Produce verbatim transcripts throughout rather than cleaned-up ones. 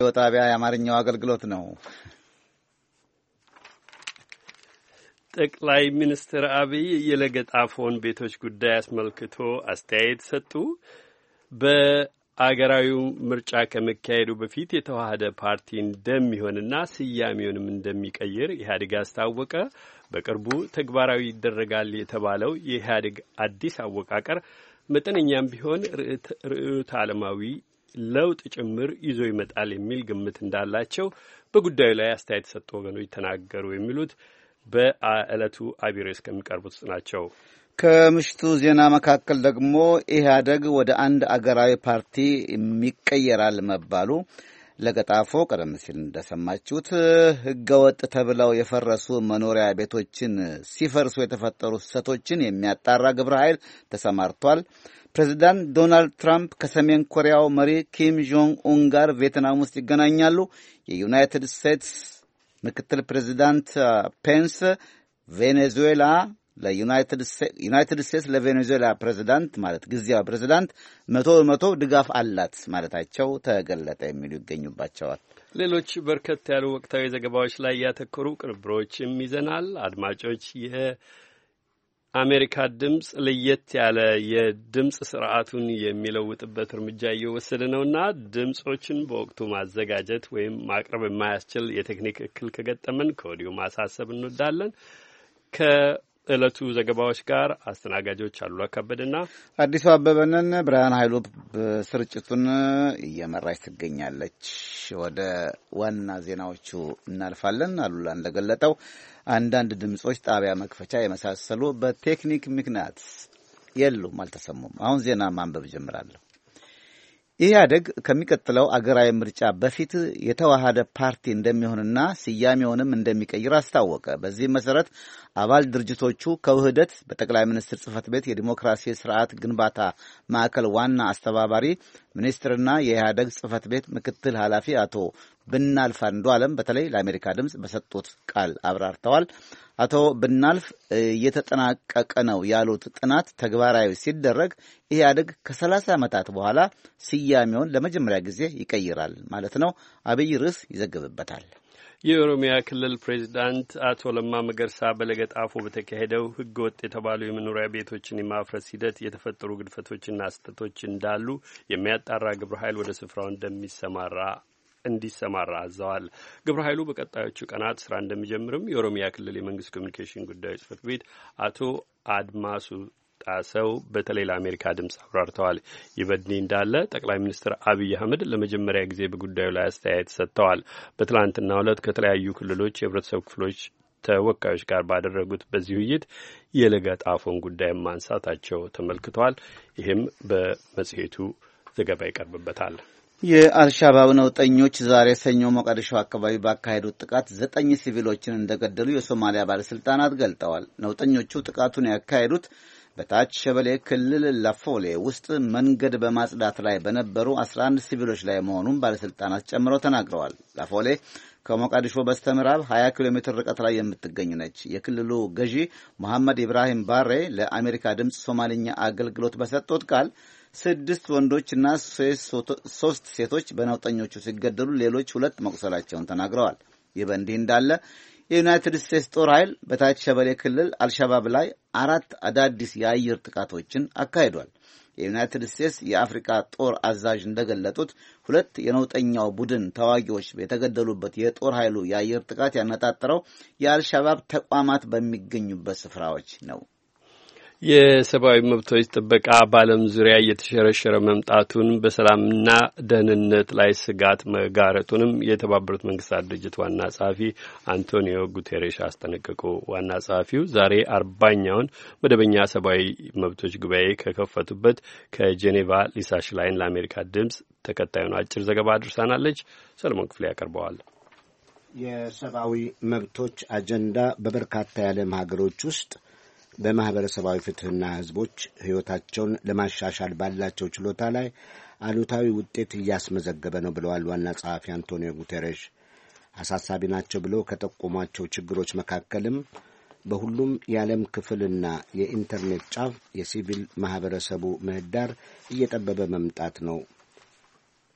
ወጣቢያ የአማርኛው አገልግሎት ነው። ጠቅላይ ሚኒስትር አብይ የለገጣፎን ቤቶች ጉዳይ አስመልክቶ አስተያየት ሰጡ። በአገራዊው ምርጫ ከመካሄዱ በፊት የተዋሃደ ፓርቲ እንደሚሆንና ስያሜውንም እንደሚቀይር ኢህአዴግ አስታወቀ። በቅርቡ ተግባራዊ ይደረጋል የተባለው የኢህአዴግ አዲስ አወቃቀር መጠነኛም ቢሆን ርዕዮተ ዓለማዊ ለውጥ ጭምር ይዞ ይመጣል የሚል ግምት እንዳላቸው በጉዳዩ ላይ አስተያየት የሰጡ ወገኖች ተናገሩ። የሚሉት በዕለቱ አቢሬስ ከሚቀርቡት ናቸው። ከምሽቱ ዜና መካከል ደግሞ ኢህአዴግ ወደ አንድ አገራዊ ፓርቲ የሚቀየራል መባሉ፣ ለገጣፎ ቀደም ሲል እንደሰማችሁት ህገወጥ ተብለው የፈረሱ መኖሪያ ቤቶችን ሲፈርሱ የተፈጠሩ ስህተቶችን የሚያጣራ ግብረ ኃይል ተሰማርቷል። ፕሬዚዳንት ዶናልድ ትራምፕ ከሰሜን ኮሪያው መሪ ኪም ጆንግ ኡን ጋር ቪየትናም ውስጥ ይገናኛሉ። የዩናይትድ ስቴትስ ምክትል ፕሬዚዳንት ፔንስ ቬኔዙዌላ ለዩናይትድ ስቴትስ ለቬኔዙዌላ ፕሬዚዳንት ማለት ጊዜያዊ ፕሬዚዳንት መቶ በመቶ ድጋፍ አላት ማለታቸው ተገለጠ የሚሉ ይገኙባቸዋል። ሌሎች በርከት ያሉ ወቅታዊ ዘገባዎች ላይ ያተኮሩ ቅንብሮችም ይዘናል። አድማጮች ይህ አሜሪካ ድምጽ ለየት ያለ የድምጽ ስርዓቱን የሚለውጥበት እርምጃ እየወሰደ ነውና ድምጾችን በወቅቱ ማዘጋጀት ወይም ማቅረብ የማያስችል የቴክኒክ እክል ከገጠመን ከወዲሁ ማሳሰብ እንወዳለን። ከዕለቱ ዘገባዎች ጋር አስተናጋጆች አሉላ ከበደና አዲሱ አበበንን። ብርሃን ኃይሉ ስርጭቱን እየመራች ትገኛለች። ወደ ዋና ዜናዎቹ እናልፋለን። አሉላ እንደገለጠው አንዳንድ ድምጾች ጣቢያ መክፈቻ የመሳሰሉ በቴክኒክ ምክንያት የሉም፣ አልተሰሙም። አሁን ዜና ማንበብ ጀምራለሁ። ኢህአዴግ ከሚቀጥለው አገራዊ ምርጫ በፊት የተዋሃደ ፓርቲ እንደሚሆንና ስያሜውንም እንደሚቀይር አስታወቀ። በዚህ መሰረት አባል ድርጅቶቹ ከውህደት በጠቅላይ ሚኒስትር ጽህፈት ቤት የዲሞክራሲ ስርዓት ግንባታ ማዕከል ዋና አስተባባሪ ሚኒስትርና የኢህአዴግ ጽህፈት ቤት ምክትል ኃላፊ አቶ ብናልፍ አንዱዓለም በተለይ ለአሜሪካ ድምጽ በሰጡት ቃል አብራርተዋል። አቶ ብናልፍ እየተጠናቀቀ ነው ያሉት ጥናት ተግባራዊ ሲደረግ ኢህአዴግ ከሰላሳ ዓመታት በኋላ ስያሜውን ለመጀመሪያ ጊዜ ይቀይራል ማለት ነው። አብይ ርዕስ ይዘግብበታል። የኦሮሚያ ክልል ፕሬዚዳንት አቶ ለማ መገርሳ በለገጣፎ በተካሄደው ህገ ወጥ የተባሉ የመኖሪያ ቤቶችን የማፍረስ ሂደት የተፈጠሩ ግድፈቶችና ስህተቶች እንዳሉ የሚያጣራ ግብረ ኃይል ወደ ስፍራው እንደሚሰማራ እንዲሰማራ አዘዋል። ግብረ ኃይሉ በቀጣዮቹ ቀናት ስራ እንደሚጀምርም የኦሮሚያ ክልል የመንግስት ኮሚኒኬሽን ጉዳዮች ጽሕፈት ቤት አቶ አድማሱ ጣሰው በተለይ ለአሜሪካ ድምጽ አብራርተዋል። ይህ በእንዲህ እንዳለ ጠቅላይ ሚኒስትር አብይ አህመድ ለመጀመሪያ ጊዜ በጉዳዩ ላይ አስተያየት ሰጥተዋል። በትላንትናው ዕለት ከተለያዩ ክልሎች የህብረተሰብ ክፍሎች ተወካዮች ጋር ባደረጉት በዚህ ውይይት የለገጣፎን ጉዳይ ማንሳታቸው ተመልክቷል። ይህም በመጽሔቱ ዘገባ ይቀርብበታል። የአልሻባብ ነውጠኞች ዛሬ ሰኞ ሞቃዲሾ አካባቢ ባካሄዱት ጥቃት ዘጠኝ ሲቪሎችን እንደገደሉ የሶማሊያ ባለስልጣናት ገልጠዋል። ነውጠኞቹ ጥቃቱን ያካሄዱት በታች ሸበሌ ክልል ላፎሌ ውስጥ መንገድ በማጽዳት ላይ በነበሩ አስራ አንድ ሲቪሎች ላይ መሆኑን ባለስልጣናት ጨምረው ተናግረዋል። ላፎሌ ከሞቃዲሾ በስተምዕራብ ሀያ ኪሎ ሜትር ርቀት ላይ የምትገኝ ነች። የክልሉ ገዢ መሐመድ ኢብራሂም ባሬ ለአሜሪካ ድምፅ ሶማሊኛ አገልግሎት በሰጡት ቃል ስድስት ወንዶችና ሶስት ሴቶች በነውጠኞቹ ሲገደሉ ሌሎች ሁለት መቁሰላቸውን ተናግረዋል። ይህ በእንዲህ እንዳለ የዩናይትድ ስቴትስ ጦር ኃይል በታች ሸበሌ ክልል አልሻባብ ላይ አራት አዳዲስ የአየር ጥቃቶችን አካሂዷል። የዩናይትድ ስቴትስ የአፍሪካ ጦር አዛዥ እንደገለጡት ሁለት የነውጠኛው ቡድን ተዋጊዎች የተገደሉበት የጦር ኃይሉ የአየር ጥቃት ያነጣጠረው የአልሻባብ ተቋማት በሚገኙበት ስፍራዎች ነው። የሰብአዊ መብቶች ጥበቃ በዓለም ዙሪያ እየተሸረሸረ መምጣቱን በሰላምና ደህንነት ላይ ስጋት መጋረጡንም የተባበሩት መንግስታት ድርጅት ዋና ጸሐፊ አንቶኒዮ ጉቴሬሽ አስጠነቀቁ። ዋና ጸሐፊው ዛሬ አርባኛውን መደበኛ ሰብአዊ መብቶች ጉባኤ ከከፈቱበት ከጄኔቫ ሊሳ ሽላይን ለአሜሪካ ድምፅ ተከታዩን አጭር ዘገባ አድርሳናለች። ሰለሞን ክፍሌ ያቀርበዋል። የሰብአዊ መብቶች አጀንዳ በበርካታ የዓለም ሀገሮች ውስጥ በማህበረሰባዊ ፍትህና ህዝቦች ህይወታቸውን ለማሻሻል ባላቸው ችሎታ ላይ አሉታዊ ውጤት እያስመዘገበ ነው ብለዋል ዋና ጸሐፊ አንቶኒዮ ጉቴሬሽ። አሳሳቢ ናቸው ብለው ከጠቆሟቸው ችግሮች መካከልም በሁሉም የዓለም ክፍልና የኢንተርኔት ጫፍ የሲቪል ማህበረሰቡ ምህዳር እየጠበበ መምጣት ነው።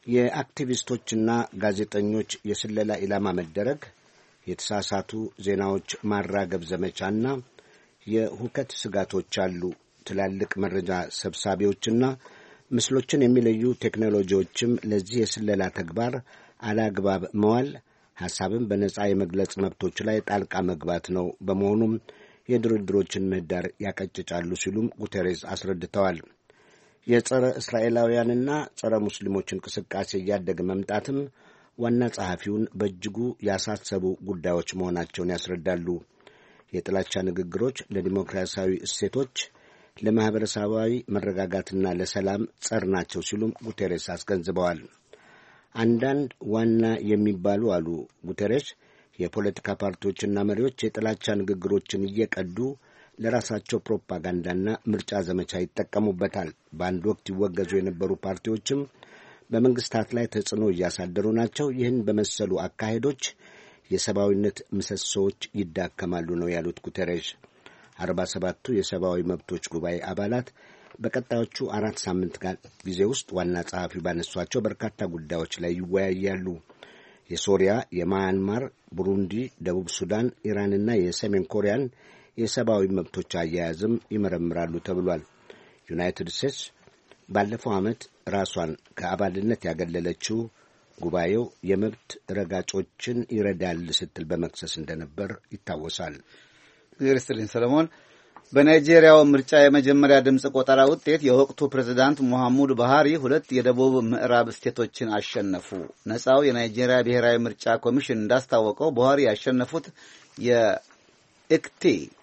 የአክቲቪስቶችና ጋዜጠኞች የስለላ ኢላማ መደረግ፣ የተሳሳቱ ዜናዎች ማራገብ ዘመቻና የሁከት ስጋቶች አሉ። ትላልቅ መረጃ ሰብሳቢዎችና ምስሎችን የሚለዩ ቴክኖሎጂዎችም ለዚህ የስለላ ተግባር አላግባብ መዋል ሐሳብን በነጻ የመግለጽ መብቶች ላይ ጣልቃ መግባት ነው። በመሆኑም የድርድሮችን ምህዳር ያቀጭጫሉ ሲሉም ጉተሬዝ አስረድተዋል። የጸረ እስራኤላውያንና ጸረ ሙስሊሞች እንቅስቃሴ እያደገ መምጣትም ዋና ጸሐፊውን በእጅጉ ያሳሰቡ ጉዳዮች መሆናቸውን ያስረዳሉ። የጥላቻ ንግግሮች ለዲሞክራሲያዊ እሴቶች፣ ለማኅበረሰባዊ መረጋጋትና ለሰላም ጸር ናቸው ሲሉም ጉቴሬስ አስገንዝበዋል። አንዳንድ ዋና የሚባሉ አሉ ጉቴሬስ የፖለቲካ ፓርቲዎችና መሪዎች የጥላቻ ንግግሮችን እየቀዱ ለራሳቸው ፕሮፓጋንዳና ምርጫ ዘመቻ ይጠቀሙበታል። በአንድ ወቅት ይወገዙ የነበሩ ፓርቲዎችም በመንግስታት ላይ ተጽዕኖ እያሳደሩ ናቸው። ይህን በመሰሉ አካሄዶች የሰብአዊነት ምሰሶዎች ይዳከማሉ ነው ያሉት ጉተሬሽ። አርባ ሰባቱ የሰብአዊ መብቶች ጉባኤ አባላት በቀጣዮቹ አራት ሳምንት ጊዜ ውስጥ ዋና ጸሐፊው ባነሷቸው በርካታ ጉዳዮች ላይ ይወያያሉ። የሶሪያ፣ የማያንማር፣ ቡሩንዲ፣ ደቡብ ሱዳን፣ ኢራንና የሰሜን ኮሪያን የሰብአዊ መብቶች አያያዝም ይመረምራሉ ተብሏል። ዩናይትድ ስቴትስ ባለፈው ዓመት ራሷን ከአባልነት ያገለለችው ጉባኤው የመብት ረጋጮችን ይረዳል ስትል በመክሰስ እንደነበር ይታወሳል። ግርስትልኝ ሰለሞን በናይጄሪያው ምርጫ የመጀመሪያ ድምጽ ቆጠራ ውጤት የወቅቱ ፕሬዝዳንት ሙሐሙድ ቡሃሪ ሁለት የደቡብ ምዕራብ ስቴቶችን አሸነፉ። ነፃው የናይጄሪያ ብሔራዊ ምርጫ ኮሚሽን እንዳስታወቀው ቡሃሪ ያሸነፉት የኤክቲ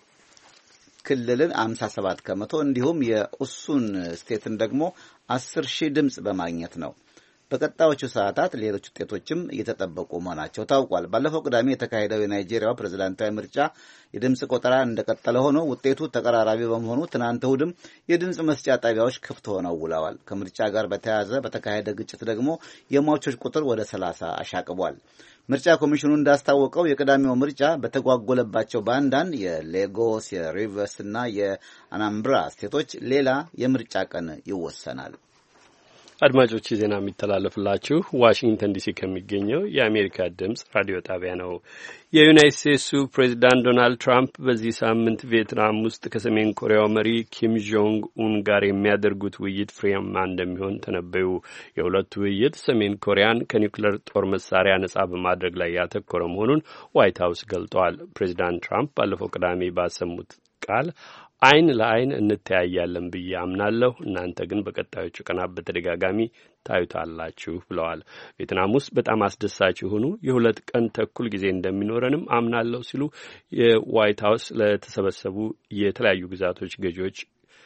ክልልን ሃምሳ ሰባት ከመቶ እንዲሁም የኡሱን ስቴትን ደግሞ አስር ሺህ ድምጽ በማግኘት ነው። በቀጣዮቹ ሰዓታት ሌሎች ውጤቶችም እየተጠበቁ መሆናቸው ታውቋል። ባለፈው ቅዳሜ የተካሄደው የናይጄሪያው ፕሬዝዳንታዊ ምርጫ የድምጽ ቆጠራ እንደቀጠለ ሆኖ ውጤቱ ተቀራራቢ በመሆኑ ትናንት እሁድም የድምጽ መስጫ ጣቢያዎች ክፍት ሆነው ውለዋል። ከምርጫ ጋር በተያያዘ በተካሄደ ግጭት ደግሞ የሟቾች ቁጥር ወደ ሰላሳ አሻቅቧል። ምርጫ ኮሚሽኑ እንዳስታወቀው የቅዳሜው ምርጫ በተጓጎለባቸው በአንዳንድ የሌጎስ፣ የሪቨርስ እና የአናምብራ ስቴቶች ሌላ የምርጫ ቀን ይወሰናል። አድማጮች ዜና የሚተላለፍላችሁ ዋሽንግተን ዲሲ ከሚገኘው የአሜሪካ ድምጽ ራዲዮ ጣቢያ ነው። የዩናይትድ ስቴትሱ ፕሬዚዳንት ዶናልድ ትራምፕ በዚህ ሳምንት ቪየትናም ውስጥ ከሰሜን ኮሪያው መሪ ኪም ጆንግ ኡን ጋር የሚያደርጉት ውይይት ፍሬያማ እንደሚሆን ተነበዩ። የሁለቱ ውይይት ሰሜን ኮሪያን ከኒውክሌር ጦር መሳሪያ ነጻ በማድረግ ላይ ያተኮረ መሆኑን ዋይት ሀውስ ገልጧል። ፕሬዚዳንት ትራምፕ ባለፈው ቅዳሜ ባሰሙት ቃል አይን ለአይን እንተያያለን ብዬ አምናለሁ፣ እናንተ ግን በቀጣዮቹ ቀናት በተደጋጋሚ ታዩታላችሁ ብለዋል። ቪየትናም ውስጥ በጣም አስደሳች የሆኑ የሁለት ቀን ተኩል ጊዜ እንደሚኖረንም አምናለሁ ሲሉ የዋይት ሀውስ ለተሰበሰቡ የተለያዩ ግዛቶች ገዢዎች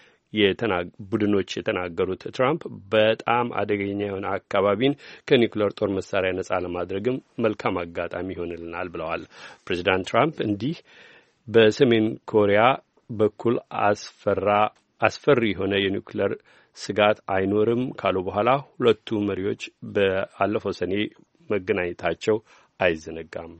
ቡድኖች የተናገሩት ትራምፕ በጣም አደገኛ የሆነ አካባቢን ከኒውክሌር ጦር መሳሪያ ነጻ ለማድረግም መልካም አጋጣሚ ይሆንልናል ብለዋል። ፕሬዚዳንት ትራምፕ እንዲህ በሰሜን ኮሪያ በኩል አስፈራ አስፈሪ የሆነ የኒውክሌር ስጋት አይኖርም ካሉ በኋላ ሁለቱ መሪዎች በአለፈው ሰኔ መገናኘታቸው አይዘነጋም።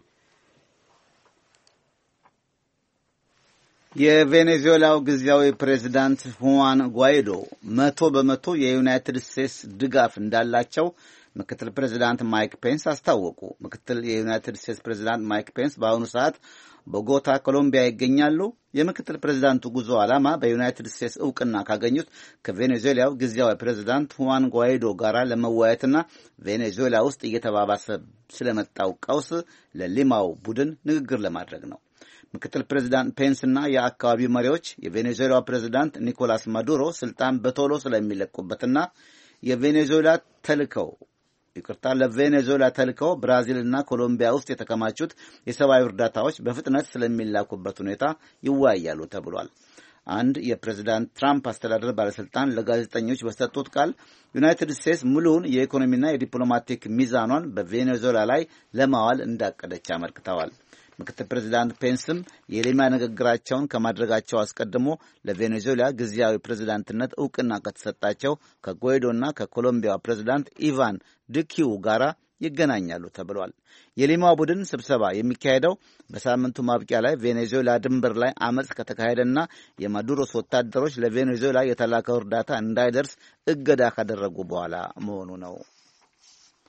የቬኔዙዌላው ጊዜያዊ ፕሬዝዳንት ሁዋን ጓይዶ መቶ በመቶ የዩናይትድ ስቴትስ ድጋፍ እንዳላቸው ምክትል ፕሬዝዳንት ማይክ ፔንስ አስታወቁ። ምክትል የዩናይትድ ስቴትስ ፕሬዝዳንት ማይክ ፔንስ በአሁኑ ሰዓት ቦጎታ ኮሎምቢያ ይገኛሉ። የምክትል ፕሬዝዳንቱ ጉዞ ዓላማ በዩናይትድ ስቴትስ እውቅና ካገኙት ከቬኔዙዌላው ጊዜያዊ ፕሬዝዳንት ሁዋን ጓይዶ ጋር ለመወያየትና ቬኔዙዌላ ውስጥ እየተባባሰ ስለመጣው ቀውስ ለሊማው ቡድን ንግግር ለማድረግ ነው። ምክትል ፕሬዝዳንት ፔንስና የአካባቢው መሪዎች የቬኔዙዌላ ፕሬዝዳንት ኒኮላስ ማዱሮ ስልጣን በቶሎ ስለሚለቁበትና የቬኔዙዌላ ተልከው ይቅርታ ለቬኔዙዌላ ተልከው ብራዚልና ኮሎምቢያ ውስጥ የተከማቹት የሰብአዊ እርዳታዎች በፍጥነት ስለሚላኩበት ሁኔታ ይወያያሉ ተብሏል። አንድ የፕሬዝዳንት ትራምፕ አስተዳደር ባለስልጣን ለጋዜጠኞች በሰጡት ቃል ዩናይትድ ስቴትስ ሙሉውን የኢኮኖሚና የዲፕሎማቲክ ሚዛኗን በቬኔዙዌላ ላይ ለማዋል እንዳቀደች አመልክተዋል። ምክትል ፕሬዝዳንት ፔንስም የሊማ ንግግራቸውን ከማድረጋቸው አስቀድሞ ለቬኔዙዌላ ጊዜያዊ ፕሬዝዳንትነት እውቅና ከተሰጣቸው ከጓይዶና ከኮሎምቢያ ፕሬዝዳንት ኢቫን ዱኪው ጋር ይገናኛሉ ተብሏል። የሊማው ቡድን ስብሰባ የሚካሄደው በሳምንቱ ማብቂያ ላይ ቬኔዙዌላ ድንበር ላይ አመጽ ከተካሄደና የማዱሮስ ወታደሮች ለቬኔዙዌላ የተላከው እርዳታ እንዳይደርስ እገዳ ካደረጉ በኋላ መሆኑ ነው።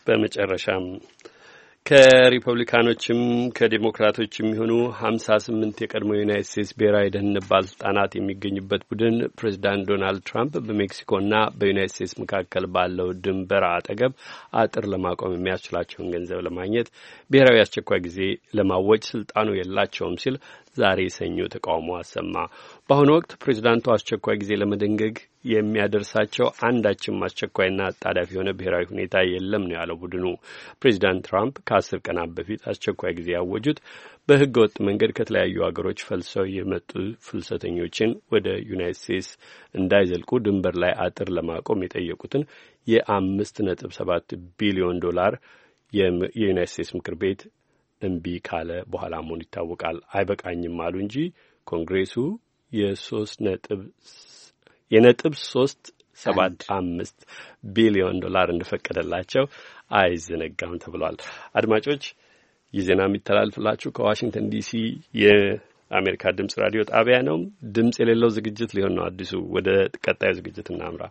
በመጨረሻም ከሪፐብሊካኖችም ከዲሞክራቶችም የሚሆኑ ሀምሳ ስምንት የቀድሞ ዩናይትድ ስቴትስ ብሔራዊ ደህንነት ባለስልጣናት የሚገኙበት ቡድን ፕሬዚዳንት ዶናልድ ትራምፕ በሜክሲኮና በዩናይትድ ስቴትስ መካከል ባለው ድንበር አጠገብ አጥር ለማቆም የሚያስችላቸውን ገንዘብ ለማግኘት ብሔራዊ አስቸኳይ ጊዜ ለማወጅ ስልጣኑ የላቸውም ሲል ዛሬ ሰኞ ተቃውሞ አሰማ። በአሁኑ ወቅት ፕሬዚዳንቱ አስቸኳይ ጊዜ ለመደንገግ የሚያደርሳቸው አንዳችም አስቸኳይና አጣዳፊ የሆነ ብሔራዊ ሁኔታ የለም ነው ያለው ቡድኑ። ፕሬዚዳንት ትራምፕ ከአስር ቀናት በፊት አስቸኳይ ጊዜ ያወጁት በሕገ ወጥ መንገድ ከተለያዩ ሀገሮች ፈልሰው የመጡ ፍልሰተኞችን ወደ ዩናይትድ ስቴትስ እንዳይዘልቁ ድንበር ላይ አጥር ለማቆም የጠየቁትን የአምስት ነጥብ ሰባት ቢሊዮን ዶላር የዩናይትድ ስቴትስ ምክር ቤት እምቢ ካለ በኋላ መሆኑ ይታወቃል። አይበቃኝም አሉ እንጂ ኮንግሬሱ የሶስት ነጥብ የነጥብ ሶስት ሰባት አምስት ቢሊዮን ዶላር እንደፈቀደላቸው አይዘነጋም ተብሏል። አድማጮች ይህ ዜና የሚተላልፍላችሁ ከዋሽንግተን ዲሲ የአሜሪካ ድምጽ ራዲዮ ጣቢያ ነው። ድምጽ የሌለው ዝግጅት ሊሆን ነው አዲሱ። ወደ ቀጣዩ ዝግጅት እናምራ።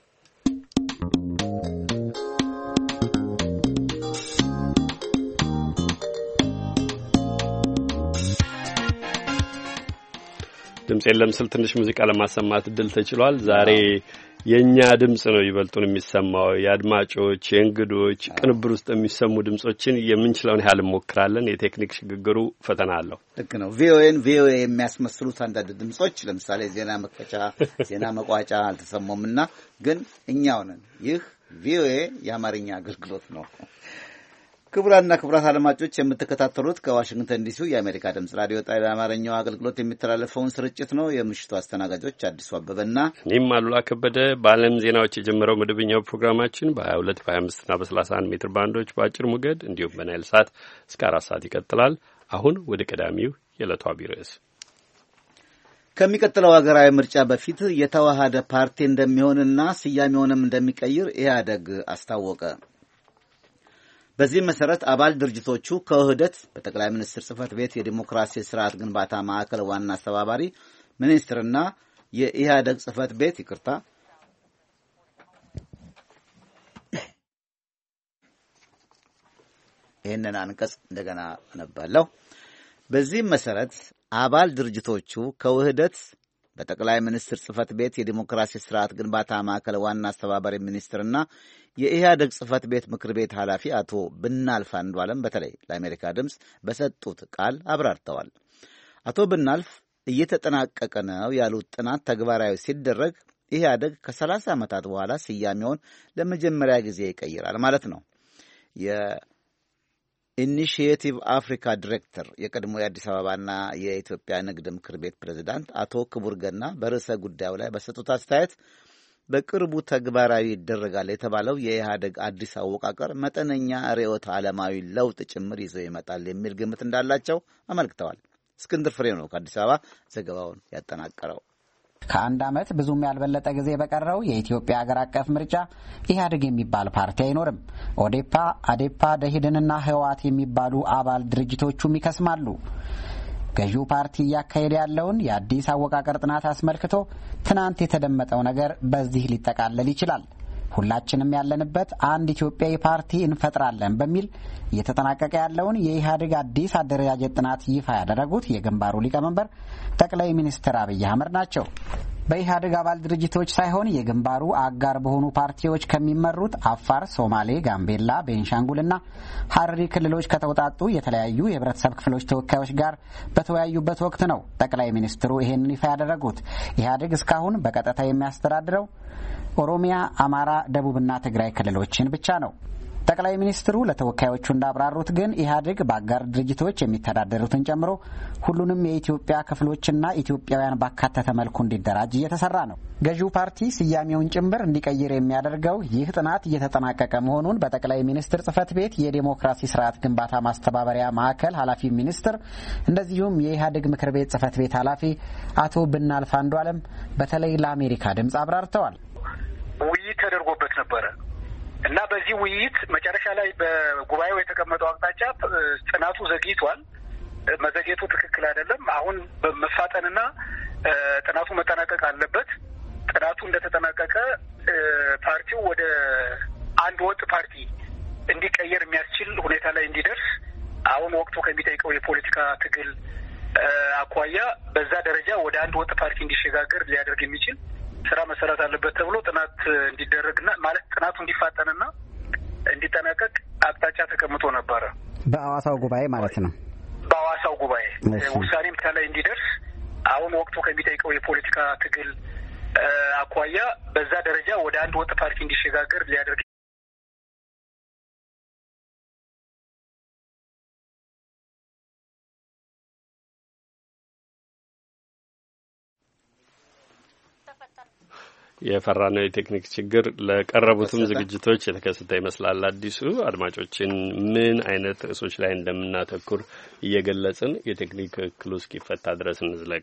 ድምጽ የለም ስል ትንሽ ሙዚቃ ለማሰማት እድል ተችሏል። ዛሬ የኛ ድምጽ ነው ይበልጡን የሚሰማው። የአድማጮች የእንግዶች ቅንብር ውስጥ የሚሰሙ ድምጾችን የምንችለውን ያህል እንሞክራለን። የቴክኒክ ሽግግሩ ፈተና አለው። ልክ ነው። ቪኦኤን ቪኦኤ የሚያስመስሉት አንዳንድ ድምጾች ለምሳሌ ዜና መክፈቻ፣ ዜና መቋጫ አልተሰሙምና ግን እኛው ነን። ይህ ቪኦኤ የአማርኛ አገልግሎት ነው። ክቡራንና ክቡራት አድማጮች የምትከታተሉት ከዋሽንግተን ዲሲ የአሜሪካ ድምጽ ራዲዮ ጣቢያ አማርኛው አገልግሎት የሚተላለፈውን ስርጭት ነው። የምሽቱ አስተናጋጆች አዲሱ አበበና እኔም አሉላ ከበደ። በዓለም ዜናዎች የጀመረው መደበኛው ፕሮግራማችን በሀያ ሁለት በሀያ አምስት እና በሰላሳ አንድ ሜትር ባንዶች በአጭር ሞገድ እንዲሁም በናይል ሳት እስከ አራት ሰዓት ይቀጥላል። አሁን ወደ ቀዳሚው የዕለቱ አብይ ርዕስ። ከሚቀጥለው ሀገራዊ ምርጫ በፊት የተዋሃደ ፓርቲ እንደሚሆንና ስያሜውንም እንደሚቀይር ኢህአዴግ አስታወቀ። በዚህ መሰረት አባል ድርጅቶቹ ከውህደት በጠቅላይ ሚኒስትር ጽህፈት ቤት የዲሞክራሲ ስርዓት ግንባታ ማዕከል ዋና አስተባባሪ ሚኒስትርና የኢህአዴግ ጽህፈት ቤት ይቅርታ ይህንን አንቀጽ እንደገና አነባለሁ። በዚህ መሰረት አባል ድርጅቶቹ ከውህደት በጠቅላይ ሚኒስትር ጽህፈት ቤት የዲሞክራሲ ስርዓት ግንባታ ማዕከል ዋና አስተባባሪ ሚኒስትርና የኢህአዴግ ጽህፈት ቤት ምክር ቤት ኃላፊ አቶ ብናልፍ አንዱዓለም በተለይ ለአሜሪካ ድምፅ በሰጡት ቃል አብራርተዋል። አቶ ብናልፍ እየተጠናቀቀ ነው ያሉት ጥናት ተግባራዊ ሲደረግ ኢህአዴግ ከሰላሳ ዓመታት በኋላ ስያሜውን ለመጀመሪያ ጊዜ ይቀይራል ማለት ነው። የኢኒሺዬቲቭ አፍሪካ ዲሬክተር የቀድሞ የአዲስ አበባና የኢትዮጵያ ንግድ ምክር ቤት ፕሬዝዳንት አቶ ክቡር ገና በርዕሰ ጉዳዩ ላይ በሰጡት አስተያየት በቅርቡ ተግባራዊ ይደረጋል የተባለው የኢህአዴግ አዲስ አወቃቀር መጠነኛ ርዕዮተ ዓለማዊ ለውጥ ጭምር ይዞ ይመጣል የሚል ግምት እንዳላቸው አመልክተዋል። እስክንድር ፍሬው ነው ከአዲስ አበባ ዘገባውን ያጠናቀረው። ከአንድ ዓመት ብዙም ያልበለጠ ጊዜ በቀረው የኢትዮጵያ ሀገር አቀፍ ምርጫ ኢህአዴግ የሚባል ፓርቲ አይኖርም። ኦዴፓ፣ አዴፓ፣ ደኢህዴንና ህወሓት የሚባሉ አባል ድርጅቶቹም ይከስማሉ። ገዢው ፓርቲ እያካሄደ ያለውን የአዲስ አወቃቀር ጥናት አስመልክቶ ትናንት የተደመጠው ነገር በዚህ ሊጠቃለል ይችላል። ሁላችንም ያለንበት አንድ ኢትዮጵያዊ ፓርቲ እንፈጥራለን በሚል እየተጠናቀቀ ያለውን የኢህአዴግ አዲስ አደረጃጀት ጥናት ይፋ ያደረጉት የግንባሩ ሊቀመንበር ጠቅላይ ሚኒስትር አብይ አህመድ ናቸው። በኢህአዴግ አባል ድርጅቶች ሳይሆን የግንባሩ አጋር በሆኑ ፓርቲዎች ከሚመሩት አፋር፣ ሶማሌ፣ ጋምቤላ፣ ቤንሻንጉልና ሀረሪ ክልሎች ከተውጣጡ የተለያዩ የህብረተሰብ ክፍሎች ተወካዮች ጋር በተወያዩበት ወቅት ነው ጠቅላይ ሚኒስትሩ ይሄንን ይፋ ያደረጉት። ኢህአዴግ እስካሁን በቀጥታ የሚያስተዳድረው ኦሮሚያ፣ አማራ፣ ደቡብና ትግራይ ክልሎችን ብቻ ነው። ጠቅላይ ሚኒስትሩ ለተወካዮቹ እንዳብራሩት ግን ኢህአዴግ በአጋር ድርጅቶች የሚተዳደሩትን ጨምሮ ሁሉንም የኢትዮጵያ ክፍሎችና ኢትዮጵያውያን ባካተተ መልኩ እንዲደራጅ እየተሰራ ነው። ገዢው ፓርቲ ስያሜውን ጭምር እንዲቀይር የሚያደርገው ይህ ጥናት እየተጠናቀቀ መሆኑን በጠቅላይ ሚኒስትር ጽህፈት ቤት የዴሞክራሲ ስርዓት ግንባታ ማስተባበሪያ ማዕከል ኃላፊ ሚኒስትር እንደዚሁም የኢህአዴግ ምክር ቤት ጽህፈት ቤት ኃላፊ አቶ ብናልፍ አንዱዓለም በተለይ ለአሜሪካ ድምፅ አብራርተዋል። ውይይት ተደርጎበት ነበረ እና በዚህ ውይይት መጨረሻ ላይ በጉባኤው የተቀመጠው አቅጣጫ ጥናቱ ዘግይቷል። መዘግየቱ ትክክል አይደለም። አሁን በመፋጠንና ጥናቱ መጠናቀቅ አለበት። ጥናቱ እንደተጠናቀቀ ፓርቲው ወደ አንድ ወጥ ፓርቲ እንዲቀየር የሚያስችል ሁኔታ ላይ እንዲደርስ አሁን ወቅቱ ከሚጠይቀው የፖለቲካ ትግል አኳያ በዛ ደረጃ ወደ አንድ ወጥ ፓርቲ እንዲሸጋገር ሊያደርግ የሚችል ስራ መሰራት አለበት ተብሎ ጥናት እንዲደረግና ማለት ጥናቱ እንዲፋጠንና እንዲጠናቀቅ አቅጣጫ ተቀምጦ ነበረ። በአዋሳው ጉባኤ ማለት ነው። በአዋሳው ጉባኤ ውሳኔም ላይ እንዲደርስ አሁን ወቅቱ ከሚጠይቀው የፖለቲካ ትግል አኳያ በዛ ደረጃ ወደ አንድ ወጥ ፓርቲ እንዲሸጋገር ሊያደርግ የፈራነው የቴክኒክ ችግር ለቀረቡትም ዝግጅቶች የተከሰተ ይመስላል። አዲሱ አድማጮችን ምን አይነት ርዕሶች ላይ እንደምናተኩር እየገለጽን የቴክኒክ እክሉ እስኪፈታ ድረስ እንዝለቅ።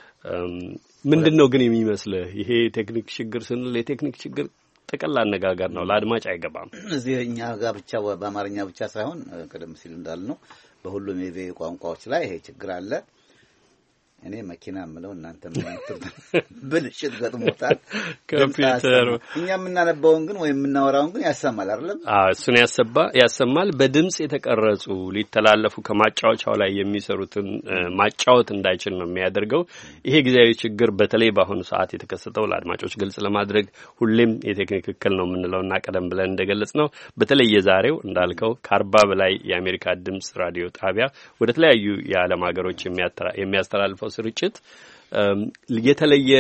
ምንድነው ግን የሚመስልህ ይሄ ቴክኒክ ችግር ስንል የቴክኒክ ችግር ጥቅል አነጋገር ነው፣ ለአድማጭ አይገባም። እዚህ እኛ ጋር ብቻ በአማርኛ ብቻ ሳይሆን ቀደም ሲል እንዳልነው በሁሉም የቪኦኤ ቋንቋዎች ላይ ይሄ ችግር አለ። እኔ መኪና ምለው እናንተ ምን ብልሽት ገጥሞታል። ኮምፒውተር እኛ የምናነባውን ግን ወይ የምናወራውን ግን ያሰማል አይደል? አዎ እሱን ያሰባ ያሰማል። በድምጽ የተቀረጹ ሊተላለፉ ከማጫወቻው ላይ የሚሰሩትን ማጫወት እንዳይችል ነው የሚያደርገው። ይሄ ጊዜያዊ ችግር በተለይ በአሁኑ ሰዓት የተከሰተው ለአድማጮች ግልጽ ለማድረግ ሁሌም የቴክኒክ እክል ነው የምንለውና ቀደም ብለን እንደገለጽ ነው በተለይ የዛሬው እንዳልከው ከአርባ በላይ የአሜሪካ ድምጽ ራዲዮ ጣቢያ ወደ ተለያዩ የዓለም ሀገሮች የሚያስተላልፈው ስርጭት የተለየ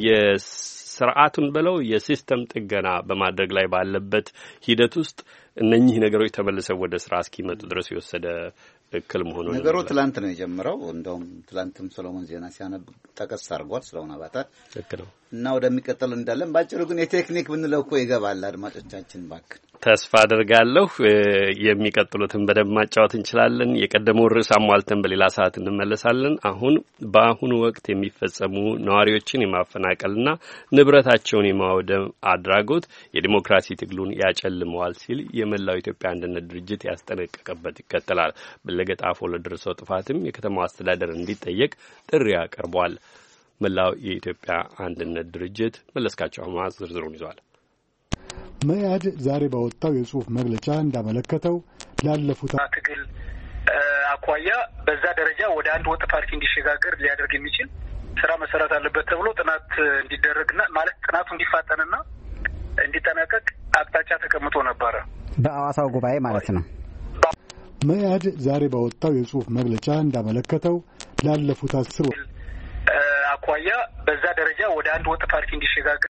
የስርዓቱን በለው የሲስተም ጥገና በማድረግ ላይ ባለበት ሂደት ውስጥ እነኚህ ነገሮች ተመልሰው ወደ ስራ እስኪመጡ ድረስ የወሰደ እክል መሆኑ ነገሩ ትላንት ነው የጀመረው። እንደውም ትላንትም ሰሎሞን ዜና ሲያነብ ጠቀስ አድርጓል ስለሆነ አባታ ተከለው እና ወደሚቀጥል እንዳለን ባጭሩ ግን የቴክኒክ ብንለው እኮ ይገባል። አድማጮቻችን ባክ ተስፋ አደርጋለሁ የሚቀጥሉትን በደንብ ማጫወት እንችላለን። የቀደመው ርዕስ አሟልተን በሌላ ሰዓት እንመለሳለን። አሁን በአሁኑ ወቅት የሚፈጸሙ ነዋሪዎችን የማፈናቀልና ንብረታቸውን የማውደም አድራጎት የዲሞክራሲ ትግሉን ያጨልመዋል ሲል የመላው ኢትዮጵያ አንድነት ድርጅት ያስጠነቀቀበት ይከተላል። በለገጣፎ ለደረሰው ጥፋትም የከተማው አስተዳደር እንዲጠየቅ ጥሪ አቀርቧል። መላው የኢትዮጵያ አንድነት ድርጅት መለስካቸው ማዝ ዝርዝሩን ይዟል። መያድ ዛሬ ባወጣው የጽሁፍ መግለጫ እንዳመለከተው ላለፉት ትግል አኳያ በዛ ደረጃ ወደ አንድ ወጥ ፓርቲ እንዲሸጋገር ሊያደርግ የሚችል ስራ መሰራት አለበት ተብሎ ጥናት እንዲደረግና ማለት ጥናቱ እንዲፋጠንና እንዲጠናቀቅ አቅጣጫ ተቀምጦ ነበረ። በአዋሳው ጉባኤ ማለት ነው። መያድ ዛሬ ባወጣው የጽሁፍ መግለጫ እንዳመለከተው ላለፉት አስር አኳያ በዛ ደረጃ ወደ አንድ ወጥ ፓርቲ እንዲሸጋገር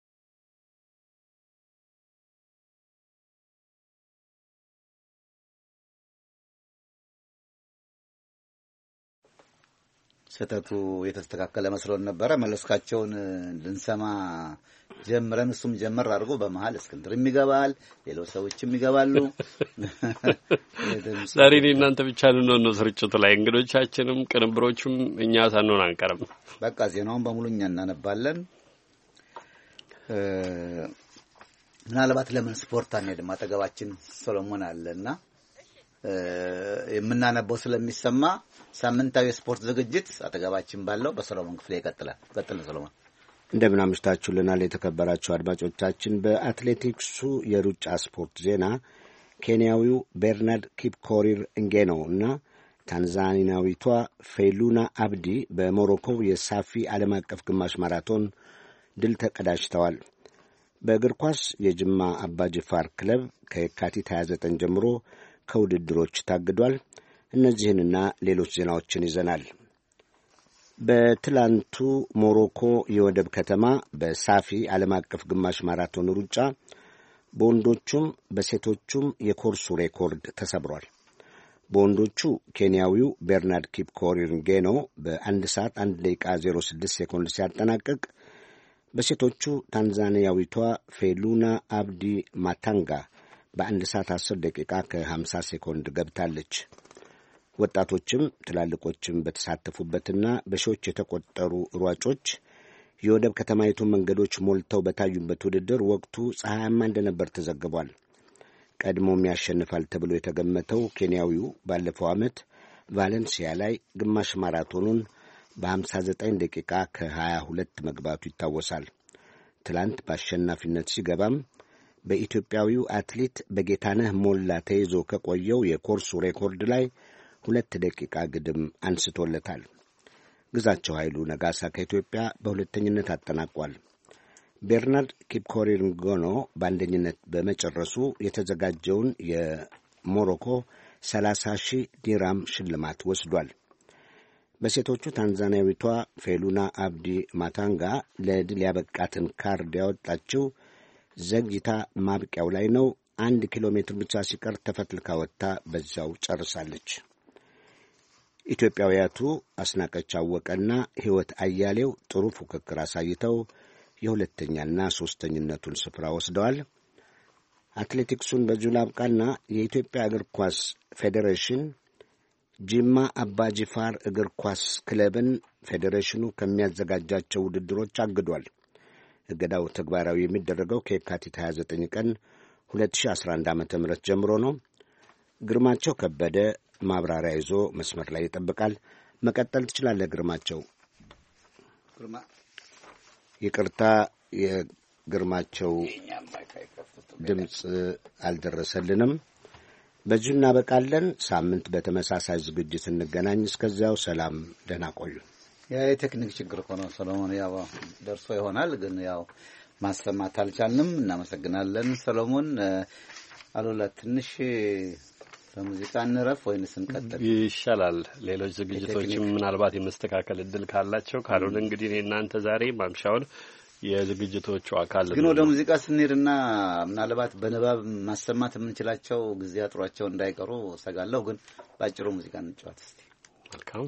ሰተቱ የተስተካከለ መስሎን ነበረ። መለስካቸውን ልንሰማ ጀምረን እሱም ጀመር አድርጎ በመሃል እስክንድርም ይገባል፣ ሌሎች ሰዎችም ይገባሉ። ዛሬ እናንተ ብቻ ልንሆን ነው ስርጭቱ ላይ እንግዶቻችንም ቅንብሮቹም እኛ ሳንሆን አንቀርም። በቃ ዜናውን በሙሉ እኛ እናነባለን። ምናልባት ለምን ስፖርት አንሄድም? አጠገባችን ሰሎሞን አለና የምናነበው ስለሚሰማ ሳምንታዊ ስፖርት ዝግጅት አጠገባችን ባለው በሰሎሞን ክፍሌ ይቀጥላል። ቀጥል ሰሎሞን። እንደምን አምሽታችሁልናል የተከበራችሁ አድማጮቻችን። በአትሌቲክሱ የሩጫ ስፖርት ዜና ኬንያዊው ቤርናርድ ኪፕኮሪር እንጌኖ እና ታንዛኒያዊቷ ፌሉና አብዲ በሞሮኮ የሳፊ ዓለም አቀፍ ግማሽ ማራቶን ድል ተቀዳጅተዋል። በእግር ኳስ የጅማ አባጅፋር ክለብ ከየካቲት ሀያ ዘጠኝ ጀምሮ ከውድድሮች ታግዷል። እነዚህንና ሌሎች ዜናዎችን ይዘናል። በትላንቱ ሞሮኮ የወደብ ከተማ በሳፊ ዓለም አቀፍ ግማሽ ማራቶን ሩጫ በወንዶቹም በሴቶቹም የኮርሱ ሬኮርድ ተሰብሯል። በወንዶቹ ኬንያዊው ቤርናርድ ኪፕኮሪር እንጌኖ በአንድ ሰዓት አንድ ደቂቃ ዜሮ ስድስት ሴኮንድ ሲያጠናቅቅ በሴቶቹ ታንዛኒያዊቷ ፌሉና አብዲ ማታንጋ በአንድ ሰዓት አስር ደቂቃ ከሀምሳ ሴኮንድ ገብታለች። ወጣቶችም ትላልቆችም በተሳተፉበትና በሺዎች የተቆጠሩ ሯጮች የወደብ ከተማይቱ መንገዶች ሞልተው በታዩበት ውድድር ወቅቱ ፀሐያማ እንደነበር ተዘግቧል። ቀድሞም ያሸንፋል ተብሎ የተገመተው ኬንያዊው ባለፈው ዓመት ቫሌንሲያ ላይ ግማሽ ማራቶኑን በሀምሳ ዘጠኝ ደቂቃ ከሀያ ሁለት መግባቱ ይታወሳል። ትላንት በአሸናፊነት ሲገባም በኢትዮጵያዊው አትሌት በጌታነህ ሞላ ተይዞ ከቆየው የኮርሱ ሬኮርድ ላይ ሁለት ደቂቃ ግድም አንስቶለታል። ግዛቸው ኃይሉ ነጋሳ ከኢትዮጵያ በሁለተኝነት አጠናቋል። ቤርናርድ ኪፕኮሪንጎኖ በአንደኝነት በመጨረሱ የተዘጋጀውን የሞሮኮ ሰላሳ ሺህ ዲራም ሽልማት ወስዷል። በሴቶቹ ታንዛኒያዊቷ ፌሉና አብዲ ማታንጋ ለድል ያበቃትን ካርድ ያወጣችው ዘግይታ ማብቂያው ላይ ነው። አንድ ኪሎ ሜትር ብቻ ሲቀር ተፈትልካ ወጥታ በዛው ጨርሳለች። ኢትዮጵያውያቱ አስናቀች አወቀና ሕይወት አያሌው ጥሩ ፉክክር አሳይተው የሁለተኛና ሦስተኝነቱን ስፍራ ወስደዋል። አትሌቲክሱን በዚሁ ላብቃና የኢትዮጵያ እግር ኳስ ፌዴሬሽን ጂማ አባጂፋር እግር ኳስ ክለብን ፌዴሬሽኑ ከሚያዘጋጃቸው ውድድሮች አግዷል። እገዳው ተግባራዊ የሚደረገው ከየካቲት ሃያ ዘጠኝ ቀን ሁለት ሺህ አስራ አንድ ዓመተ ምህረት ጀምሮ ነው። ግርማቸው ከበደ ማብራሪያ ይዞ መስመር ላይ ይጠብቃል። መቀጠል ትችላለህ ግርማቸው። ግርማ ይቅርታ፣ የግርማቸው ድምፅ አልደረሰልንም። በዚሁ እናበቃለን። ሳምንት በተመሳሳይ ዝግጅት እንገናኝ። እስከዚያው ሰላም፣ ደህና ቆዩ። ያ የቴክኒክ ችግር ሆኖ ሰሎሞን ያው ደርሶ ይሆናል፣ ግን ያው ማሰማት አልቻልንም። እናመሰግናለን ሰሎሞን። አሉላ ትንሽ በሙዚቃ እንረፍ ወይንስ እንቀጥል? ይሻላል። ሌሎች ዝግጅቶችም ምናልባት የመስተካከል እድል ካላቸው ካልሆነ እንግዲህ እኔ እናንተ ዛሬ ማምሻውን የዝግጅቶቹ አካል ግን ወደ ሙዚቃ ስንሄድና ምናልባት በንባብ ማሰማት የምንችላቸው ጊዜ አጥሯቸው እንዳይቀሩ ሰጋለሁ። ግን ባጭሩ ሙዚቃ እንጫወት እስቲ። መልካም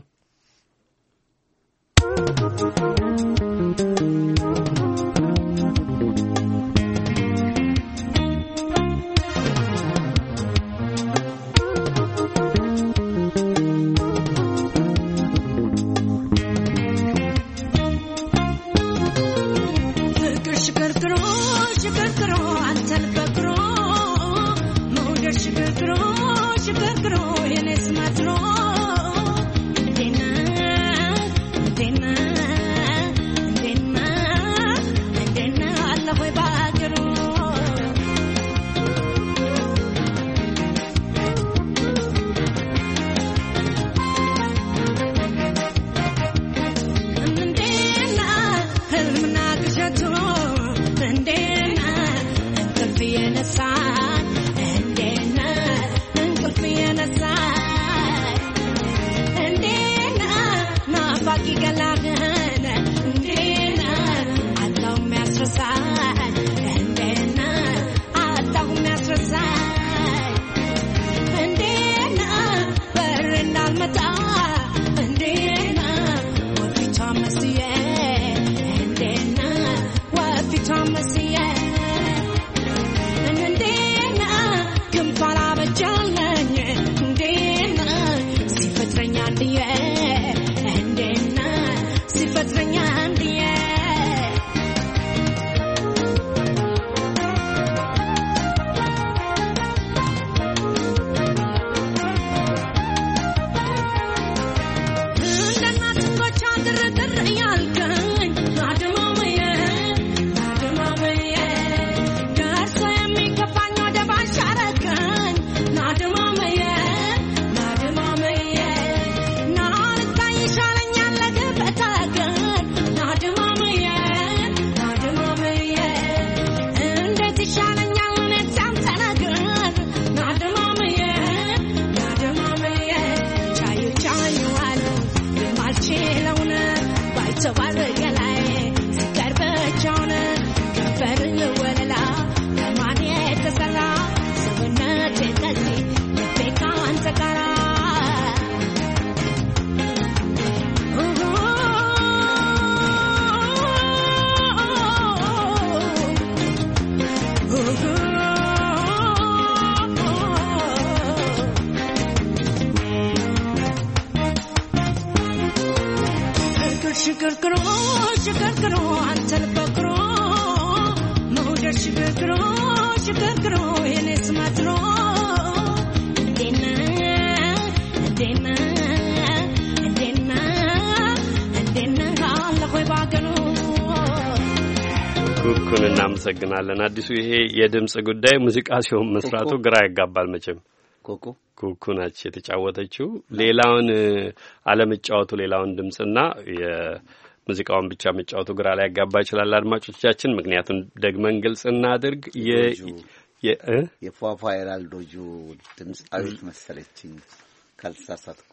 ኩኩን እናመሰግናለን። አዲሱ ይሄ የድምጽ ጉዳይ ሙዚቃ ሲሆን መስራቱ ግራ ያጋባል መቼም። ኩኩ ኩኩ ናች የተጫወተችው። ሌላውን አለመጫወቱ ሌላውን ድምጽና የሙዚቃውን ብቻ መጫወቱ ግራ ላይ ያጋባ ይችላል አድማጮቻችን። ምክንያቱም ደግመን ግልጽ እናድርግ የ የ የፏፏ ኤራልዶጁ ድምጻዊት መሰለችኝ ካልተሳሳትኩ።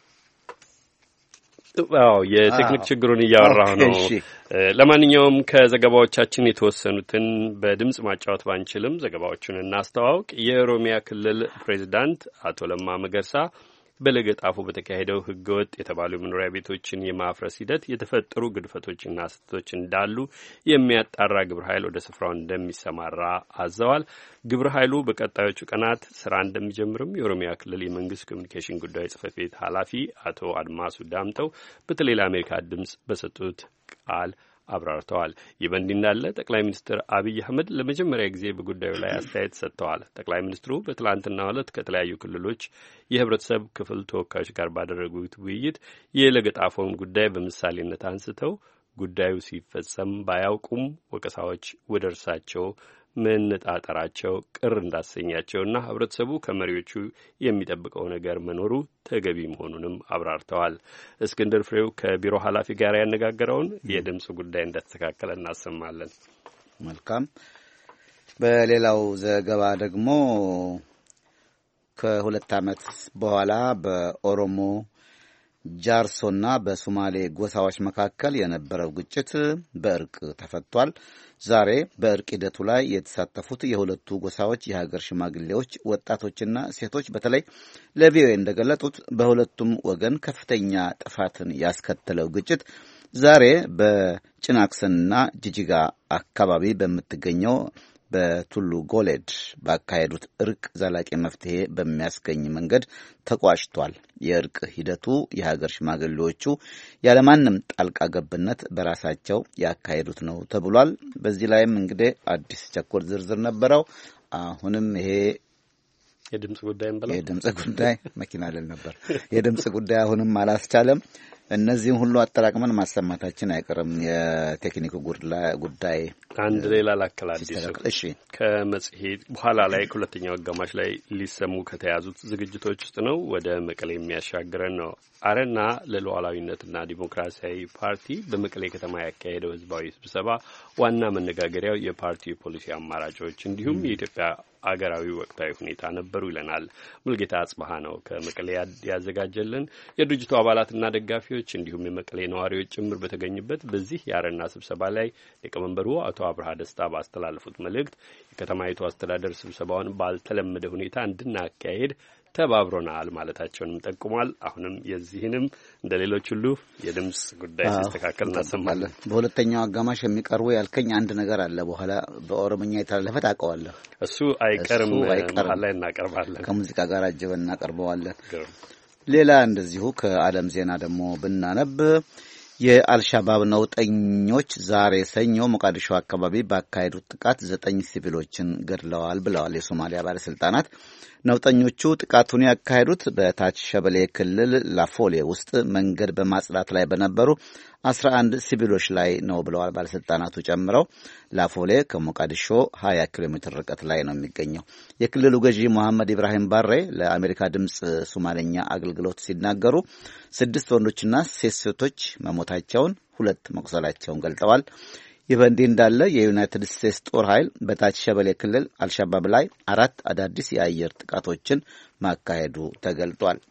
አዎ የቴክኒክ ችግሩን እያወራሁ ነው። ለማንኛውም ከዘገባዎቻችን የተወሰኑትን በድምጽ ማጫወት ባንችልም ዘገባዎቹን እናስተዋውቅ። የኦሮሚያ ክልል ፕሬዝዳንት አቶ ለማ መገርሳ በለገጣፎ በተካሄደው ህገወጥ የተባሉ መኖሪያ ቤቶችን የማፍረስ ሂደት የተፈጠሩ ግድፈቶችና ስህተቶች እንዳሉ የሚያጣራ ግብረ ኃይል ወደ ስፍራው እንደሚሰማራ አዘዋል። ግብረ ኃይሉ በቀጣዮቹ ቀናት ስራ እንደሚጀምርም የኦሮሚያ ክልል የመንግስት ኮሚኒኬሽን ጉዳዮች ጽህፈት ቤት ኃላፊ አቶ አድማሱ ዳምጠው በተለይ ለአሜሪካ ድምጽ በሰጡት ቃል አብራርተዋል። ይህ በእንዲህ እንዳለ ጠቅላይ ሚኒስትር አብይ አህመድ ለመጀመሪያ ጊዜ በጉዳዩ ላይ አስተያየት ሰጥተዋል። ጠቅላይ ሚኒስትሩ በትላንትናው ዕለት ከተለያዩ ክልሎች የህብረተሰብ ክፍል ተወካዮች ጋር ባደረጉት ውይይት የለገጣፎውን ጉዳይ በምሳሌነት አንስተው ጉዳዩ ሲፈጸም ባያውቁም ወቀሳዎች ወደ እርሳቸው መነጣጠራቸው ቅር እንዳሰኛቸውና ህብረተሰቡ ከመሪዎቹ የሚጠብቀው ነገር መኖሩ ተገቢ መሆኑንም አብራርተዋል። እስክንድር ፍሬው ከቢሮ ኃላፊ ጋር ያነጋገረውን የድምጽ ጉዳይ እንደተስተካከለ እናሰማለን። መልካም። በሌላው ዘገባ ደግሞ ከሁለት ዓመት በኋላ በኦሮሞ ጃርሶና በሶማሌ ጎሳዎች መካከል የነበረው ግጭት በእርቅ ተፈቷል። ዛሬ በእርቅ ሂደቱ ላይ የተሳተፉት የሁለቱ ጎሳዎች የሀገር ሽማግሌዎች፣ ወጣቶችና ሴቶች በተለይ ለቪኦኤ እንደገለጡት በሁለቱም ወገን ከፍተኛ ጥፋትን ያስከተለው ግጭት ዛሬ በጭናክሰንና ጅጅጋ አካባቢ በምትገኘው በቱሉ ጎሌድ ባካሄዱት እርቅ ዘላቂ መፍትሄ በሚያስገኝ መንገድ ተቋጭቷል። የእርቅ ሂደቱ የሀገር ሽማግሌዎቹ ያለማንም ጣልቃ ገብነት በራሳቸው ያካሄዱት ነው ተብሏል። በዚህ ላይም እንግዲህ አዲስ ቸኮል ዝርዝር ነበረው። አሁንም ይሄ የድምጽ ጉዳይ እንበላ የድምጽ ጉዳይ መኪና አይደል ነበር። የድምጽ ጉዳይ አሁንም አላስቻለም። እነዚህም ሁሉ አጠራቅመን ማሰማታችን አይቀርም። የቴክኒክ ጉዳይ አንድ ሌላ ላከል አዲስ እሺ፣ ከመጽሔት በኋላ ላይ ሁለተኛው አጋማሽ ላይ ሊሰሙ ከተያዙት ዝግጅቶች ውስጥ ነው። ወደ መቀሌ የሚያሻግረን ነው። አረና ለሉዓላዊነትና ዲሞክራሲያዊ ፓርቲ በመቀሌ ከተማ ያካሄደው ህዝባዊ ስብሰባ ዋና መነጋገሪያው የፓርቲው ፖሊሲ አማራጮች እንዲሁም የኢትዮጵያ አገራዊ ወቅታዊ ሁኔታ ነበሩ ይለናል። ሙልጌታ አጽባሃ ነው ከመቀሌ ያዘጋጀልን። የድርጅቱ አባላትና ደጋፊዎች እንዲሁም የመቀሌ ነዋሪዎች ጭምር በተገኙበት በዚህ የአረና ስብሰባ ላይ ሊቀመንበሩ አቶ አብርሃ ደስታ ባስተላለፉት መልእክት የከተማይቱ አስተዳደር ስብሰባውን ባልተለመደ ሁኔታ እንድናካሄድ ተባብሮናል ማለታቸውንም ጠቁሟል። አሁንም የዚህንም እንደ ሌሎች ሁሉ የድምጽ ጉዳይ ሲስተካከል እናሰማለን። በሁለተኛው አጋማሽ የሚቀርቡ ያልከኝ አንድ ነገር አለ። በኋላ በኦሮምኛ የተላለፈ ታውቀዋለህ። እሱ አይቀርም፣ መሀል ላይ እናቀርባለን። ከሙዚቃ ጋር አጅበን እናቀርበዋለን። ሌላ እንደዚሁ ከዓለም ዜና ደግሞ ብናነብ የአልሻባብ ነውጠኞች ዛሬ ሰኞ ሞቃዲሾ አካባቢ ባካሄዱት ጥቃት ዘጠኝ ሲቪሎችን ገድለዋል ብለዋል የሶማሊያ ባለስልጣናት። ነውጠኞቹ ጥቃቱን ያካሄዱት በታች ሸበሌ ክልል ላፎሌ ውስጥ መንገድ በማጽዳት ላይ በነበሩ አስራ አንድ ሲቪሎች ላይ ነው ብለዋል ባለስልጣናቱ ጨምረው። ላፎሌ ከሞቃዲሾ ሀያ ኪሎ ሜትር ርቀት ላይ ነው የሚገኘው። የክልሉ ገዢ መሐመድ ኢብራሂም ባሬ ለአሜሪካ ድምፅ ሶማሌኛ አገልግሎት ሲናገሩ ስድስት ወንዶችና ሴት ሴቶች መሞታቸውን፣ ሁለት መቁሰላቸውን ገልጠዋል። ይህ በእንዲህ እንዳለ የዩናይትድ ስቴትስ ጦር ኃይል በታች ሸበሌ ክልል አልሻባብ ላይ አራት አዳዲስ የአየር ጥቃቶችን ማካሄዱ ተገልጧል።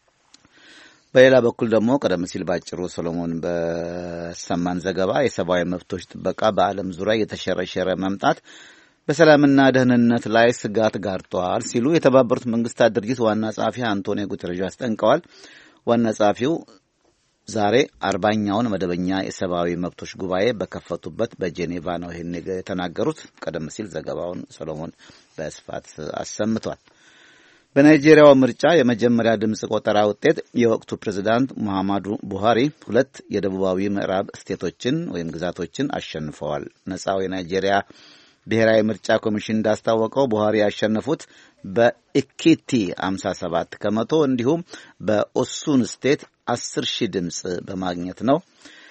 በሌላ በኩል ደግሞ ቀደም ሲል ባጭሩ ሰሎሞን በሰማን ዘገባ የሰብአዊ መብቶች ጥበቃ በዓለም ዙሪያ የተሸረሸረ መምጣት በሰላምና ደህንነት ላይ ስጋት ጋርጧል ሲሉ የተባበሩት መንግስታት ድርጅት ዋና ጸሐፊ አንቶኒዮ ጉተሬዥ አስጠንቀዋል። ዋና ጸሐፊው ዛሬ አርባኛውን መደበኛ የሰብአዊ መብቶች ጉባኤ በከፈቱበት በጄኔቫ ነው ይህን የተናገሩት። ቀደም ሲል ዘገባውን ሰሎሞን በስፋት አሰምቷል። በናይጄሪያው ምርጫ የመጀመሪያ ድምጽ ቆጠራ ውጤት የወቅቱ ፕሬዝዳንት ሙሐመዱ ቡሃሪ ሁለት የደቡባዊ ምዕራብ ስቴቶችን ወይም ግዛቶችን አሸንፈዋል። ነጻው የናይጄሪያ ብሔራዊ ምርጫ ኮሚሽን እንዳስታወቀው ቡሃሪ ያሸነፉት በኢኪቲ ሃምሳ ሰባት ከመቶ እንዲሁም በኦሱን ስቴት አስር ሺህ ድምጽ በማግኘት ነው።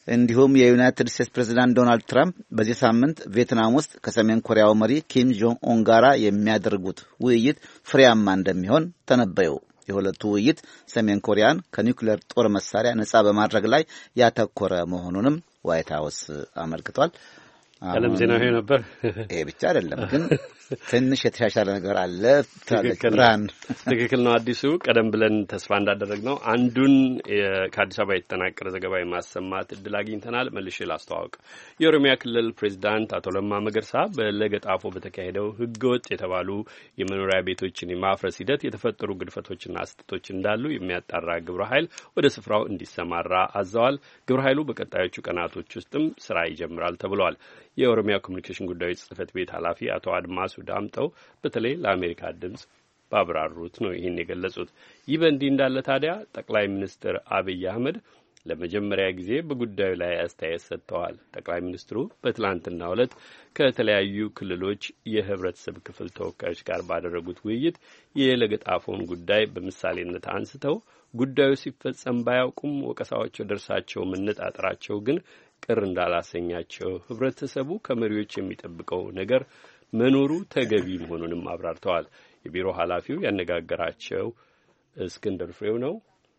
እንዲሁም የዩናይትድ ስቴትስ ፕሬዝዳንት ዶናልድ ትራምፕ በዚህ ሳምንት ቪየትናም ውስጥ ከሰሜን ኮሪያው መሪ ኪም ጆንግ ኡን ጋር የሚያደርጉት ውይይት ፍሬያማ እንደሚሆን ተነበዩ። የሁለቱ ውይይት ሰሜን ኮሪያን ከኒውክሌር ጦር መሳሪያ ነጻ በማድረግ ላይ ያተኮረ መሆኑንም ዋይት ሀውስ አመልክቷል። ዓለም ዜና ይሄ ነበር። ይሄ ብቻ አይደለም ግን ትንሽ የተሻሻለ ነገር አለ። ትራን ትክክል ነው። አዲሱ ቀደም ብለን ተስፋ እንዳደረግነው አንዱን ከአዲስ አበባ የተጠናቀረ ዘገባ የማሰማት እድል አግኝተናል። መልሼ ላስተዋውቅ። የኦሮሚያ ክልል ፕሬዚዳንት አቶ ለማ መገርሳ በለገጣፎ በተካሄደው ህገወጥ የተባሉ የመኖሪያ ቤቶችን የማፍረስ ሂደት የተፈጠሩ ግድፈቶችና ስህተቶች እንዳሉ የሚያጣራ ግብረ ኃይል ወደ ስፍራው እንዲሰማራ አዘዋል። ግብረ ኃይሉ በቀጣዮቹ ቀናቶች ውስጥም ስራ ይጀምራል ተብሏል። የኦሮሚያ ኮሚኒኬሽን ጉዳዮች ጽህፈት ቤት ኃላፊ አቶ አድማሱ ዳምጠው በተለይ ለአሜሪካ ድምጽ ባብራሩት ነው ይህን የገለጹት። ይህ በእንዲህ እንዳለ ታዲያ ጠቅላይ ሚኒስትር አብይ አህመድ ለመጀመሪያ ጊዜ በጉዳዩ ላይ አስተያየት ሰጥተዋል። ጠቅላይ ሚኒስትሩ በትላንትናው ዕለት ከተለያዩ ክልሎች የህብረተሰብ ክፍል ተወካዮች ጋር ባደረጉት ውይይት የለገጣፎን ጉዳይ በምሳሌነት አንስተው ጉዳዩ ሲፈጸም ባያውቁም ወቀሳዎች ደርሳቸው መነጣጠራቸው ግን ቅር እንዳላሰኛቸው ህብረተሰቡ ከመሪዎች የሚጠብቀው ነገር መኖሩ ተገቢ መሆኑንም አብራርተዋል። የቢሮ ኃላፊው ያነጋገራቸው እስክንድር ፍሬው ነው።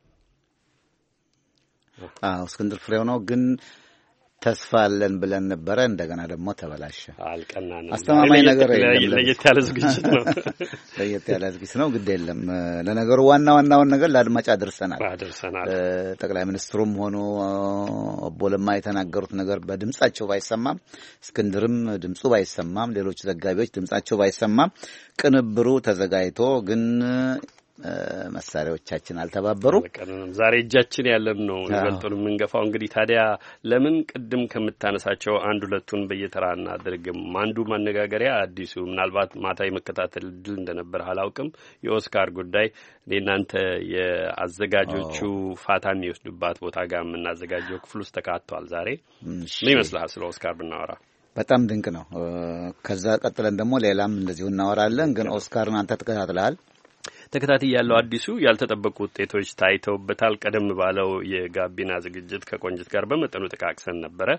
አዎ እስክንድር ፍሬው ነው። ግን ተስፋ አለን ብለን ነበረ። እንደገና ደግሞ ተበላሸ። አልቀናንም። አስተማማኝ ነገር የለም። ለየት ያለ ዝግጅት ነው። ለየት ያለ ዝግጅት ነው። ግድ የለም። ለነገሩ ዋና ዋናውን ነገር ለአድማጭ አድርሰናል አድርሰናል። ጠቅላይ ሚኒስትሩም ሆኖ አቦ ለማ የተናገሩት ነገር በድምጻቸው ባይሰማም፣ እስክንድርም ድምጹ ባይሰማም፣ ሌሎች ዘጋቢዎች ድምጻቸው ባይሰማም ቅንብሩ ተዘጋጅቶ ግን መሳሪያዎቻችን አልተባበሩ። ዛሬ እጃችን ያለን ነው ይበልጡን የምንገፋው። እንግዲህ ታዲያ ለምን ቅድም ከምታነሳቸው አንድ ሁለቱን በየተራ እናድርግም? አንዱ ማነጋገሪያ አዲሱ ምናልባት ማታ የመከታተል ድል እንደነበር አላውቅም። የኦስካር ጉዳይ እናንተ የአዘጋጆቹ ፋታ የሚወስዱባት ቦታ ጋር የምናዘጋጀው ክፍል ውስጥ ተካቷል። ዛሬ ምን ይመስልሃል ስለ ኦስካር ብናወራ? በጣም ድንቅ ነው። ከዛ ቀጥለን ደግሞ ሌላም እንደዚሁ እናወራለን። ግን ኦስካርን አንተ ተከታትለሃል? ተከታታይ ያለው አዲሱ ያልተጠበቁ ውጤቶች ታይተውበታል። ቀደም ባለው የጋቢና ዝግጅት ከቆንጅት ጋር በመጠኑ ተቃቅሰን ነበረ።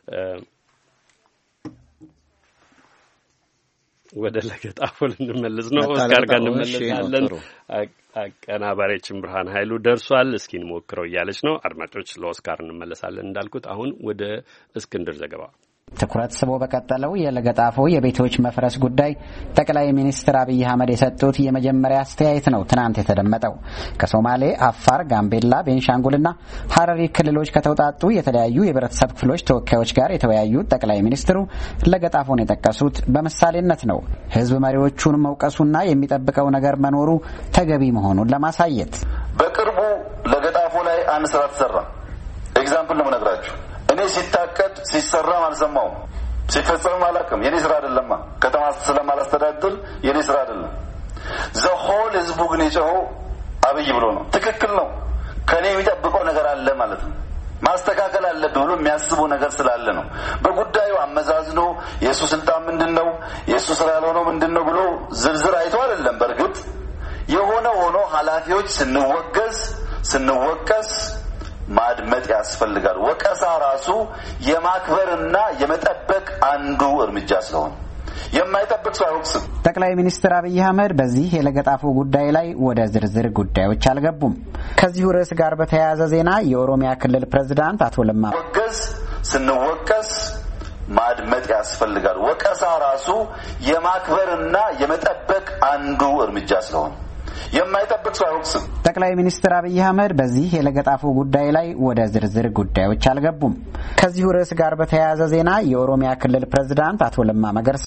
ወደ ለገጣፎ ልንመለስ ነው። ኦስካር ጋር እንመለሳለን። አቀናባሪያችን ብርሃን ኃይሉ ደርሷል። እስኪ እንሞክረው እያለች ነው። አድማጮች ለኦስካር እንመለሳለን እንዳልኩት። አሁን ወደ እስክንድር ዘገባ። ትኩረት ስቦ በቀጠለው የለገጣፎ የቤቶች መፍረስ ጉዳይ ጠቅላይ ሚኒስትር አብይ አህመድ የሰጡት የመጀመሪያ አስተያየት ነው ትናንት የተደመጠው። ከሶማሌ፣ አፋር፣ ጋምቤላ፣ ቤንሻንጉልና ሀረሪ ክልሎች ከተውጣጡ የተለያዩ የህብረተሰብ ክፍሎች ተወካዮች ጋር የተወያዩት ጠቅላይ ሚኒስትሩ ለገጣፎን የጠቀሱት በምሳሌነት ነው። ህዝብ መሪዎቹን መውቀሱና የሚጠብቀው ነገር መኖሩ ተገቢ መሆኑን ለማሳየት በቅርቡ ለገጣፎ ላይ አንድ ስራ ተሰራ። ኤግዛምፕል ነው የምነግራችሁ። እኔ ሲታቀድ ሲሰራም አልሰማውም፣ ሲፈጸምም አላውቅም። የኔ ስራ አይደለማ። ከተማ ስለማላስተዳድር የኔ ስራ አይደለም። ዘሆል ህዝቡ ግን የጮኸው አብይ ብሎ ነው። ትክክል ነው። ከኔ የሚጠብቀው ነገር አለ ማለት ነው። ማስተካከል አለብህ ብሎ የሚያስቡ ነገር ስላለ ነው። በጉዳዩ አመዛዝኖ የእሱ ስልጣን ምንድነው፣ የእሱ ስራ ያልሆነው ምንድነው ብሎ ዝርዝር አይቶ አይደለም። በእርግጥ የሆነ ሆኖ ኃላፊዎች ስንወገዝ ስንወቀስ ማድመጥ ያስፈልጋል። ወቀሳ ራሱ የማክበርና የመጠበቅ አንዱ እርምጃ ስለሆነ የማይጠብቅ ሰው አይወቅስም። ጠቅላይ ሚኒስትር አብይ አህመድ በዚህ የለገጣፎ ጉዳይ ላይ ወደ ዝርዝር ጉዳዮች አልገቡም። ከዚሁ ርዕስ ጋር በተያያዘ ዜና የኦሮሚያ ክልል ፕሬዝዳንት አቶ ለማ ወገዝ ስንወቀስ ማድመጥ ያስፈልጋል። ወቀሳ ራሱ የማክበርና የመጠበቅ አንዱ እርምጃ ስለሆነ የማይጠብቅ ሰው አይወቅስም። ጠቅላይ ሚኒስትር አብይ አህመድ በዚህ የለገጣፎ ጉዳይ ላይ ወደ ዝርዝር ጉዳዮች አልገቡም። ከዚሁ ርዕስ ጋር በተያያዘ ዜና የኦሮሚያ ክልል ፕሬዝዳንት አቶ ለማ መገርሳ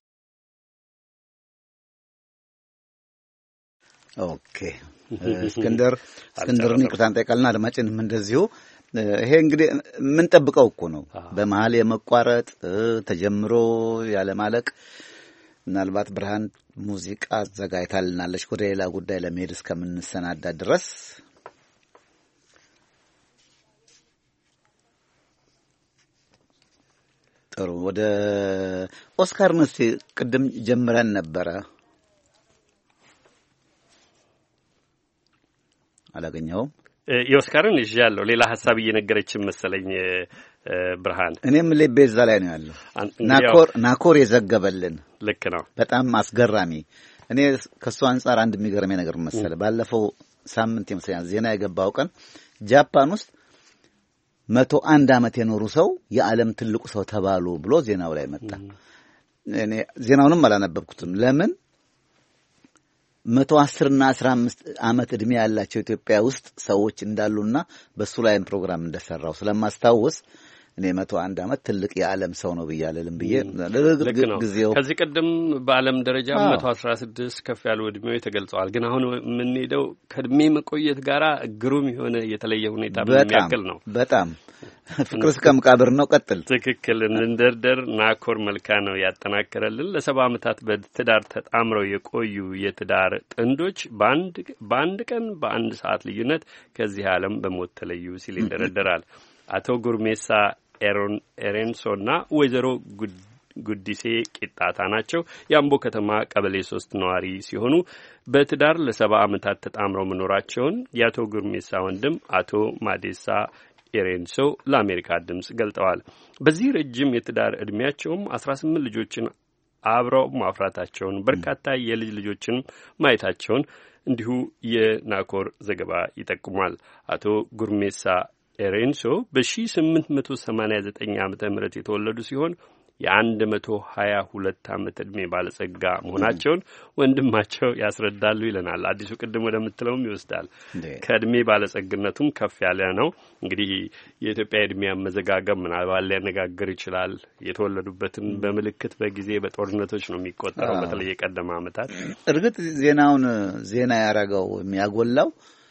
ኦኬ እስክንድር እስክንድርን ይቅርታ እንጠይቃለን። አድማጭንም እንደዚሁ። ይሄ እንግዲህ የምንጠብቀው እኮ ነው። በመሀል የመቋረጥ ተጀምሮ ያለማለቅ ምናልባት ብርሃን ሙዚቃ አዘጋጅታልናለች ወደ ሌላ ጉዳይ ለመሄድ እስከምንሰናዳ ድረስ። ጥሩ ወደ ኦስካር ነው። ቅድም ጀምረን ነበረ አላገኘውም። የኦስካርን ይዣለሁ። ሌላ ሐሳብ እየነገረችን መሰለኝ ብርሃን። እኔም ለቤዛ ላይ ነው ያለው። ናኮር ናኮር የዘገበልን ልክ ነው። በጣም አስገራሚ። እኔ ከሱ አንፃር አንድ የሚገርመኝ ነገር መሰለ። ባለፈው ሳምንት የመስሪያ ዜና የገባው ቀን ጃፓን ውስጥ መቶ አንድ ዓመት የኖሩ ሰው የዓለም ትልቁ ሰው ተባሉ ብሎ ዜናው ላይ መጣ። እኔ ዜናውንም አላነበብኩትም። ለምን መቶ አስር እና አስራ አምስት ዓመት ዕድሜ ያላቸው ኢትዮጵያ ውስጥ ሰዎች እንዳሉና በሱ ላይም ፕሮግራም እንደሰራው ስለማስታወስ እኔ መቶ አንድ ዓመት ትልቅ የዓለም ሰው ነው ብያለልም ብዬ ጊዜው ከዚህ ቀደም በዓለም ደረጃ መቶ አስራ ስድስት ከፍ ያሉ ዕድሜዎች ተገልጸዋል። ግን አሁን የምንሄደው ከዕድሜ መቆየት ጋር ግሩም የሆነ የተለየ ሁኔታ በሚያክል ነው። በጣም ፍቅር እስከ መቃብር ነው። ቀጥል። ትክክል። እንደርደር ናኮር መልካ ነው ያጠናከረልን። ለሰባ ዓመታት በትዳር ተጣምረው የቆዩ የትዳር ጥንዶች በአንድ በአንድ ቀን በአንድ ሰዓት ልዩነት ከዚህ ዓለም በሞት ተለዩ ሲል ይንደረደራል። አቶ ጉርሜሳ ኤሮን ኤሬንሶና ወይዘሮ ጉዲሴ ቂጣታ ናቸው። የአምቦ ከተማ ቀበሌ ሶስት ነዋሪ ሲሆኑ በትዳር ለሰባ ዓመታት ተጣምረው መኖራቸውን የአቶ ጉርሜሳ ወንድም አቶ ማዴሳ ኤሬንሶ ለአሜሪካ ድምጽ ገልጠዋል። በዚህ ረጅም የትዳር ዕድሜያቸውም አስራ ስምንት ልጆችን አብረው ማፍራታቸውን በርካታ የልጅ ልጆችን ማየታቸውን እንዲሁ የናኮር ዘገባ ይጠቁማል። አቶ ጉርሜሳ ኤሬንሶ በ1889 ዓመተ ምህረት የተወለዱ ሲሆን የአንድ መቶ ሀያ ሁለት ዓመት ዕድሜ ባለጸጋ መሆናቸውን ወንድማቸው ያስረዳሉ ይለናል። አዲሱ ቅድም ወደምትለውም ይወስዳል። ከዕድሜ ባለጸግነቱም ከፍ ያለ ነው። እንግዲህ የኢትዮጵያ ዕድሜ አመዘጋገብ ምናልባት ሊያነጋግር ይችላል። የተወለዱበትን በምልክት በጊዜ በጦርነቶች ነው የሚቆጠረው። በተለይ የቀደመ ዓመታት እርግጥ ዜናውን ዜና ያረጋው የሚያጎላው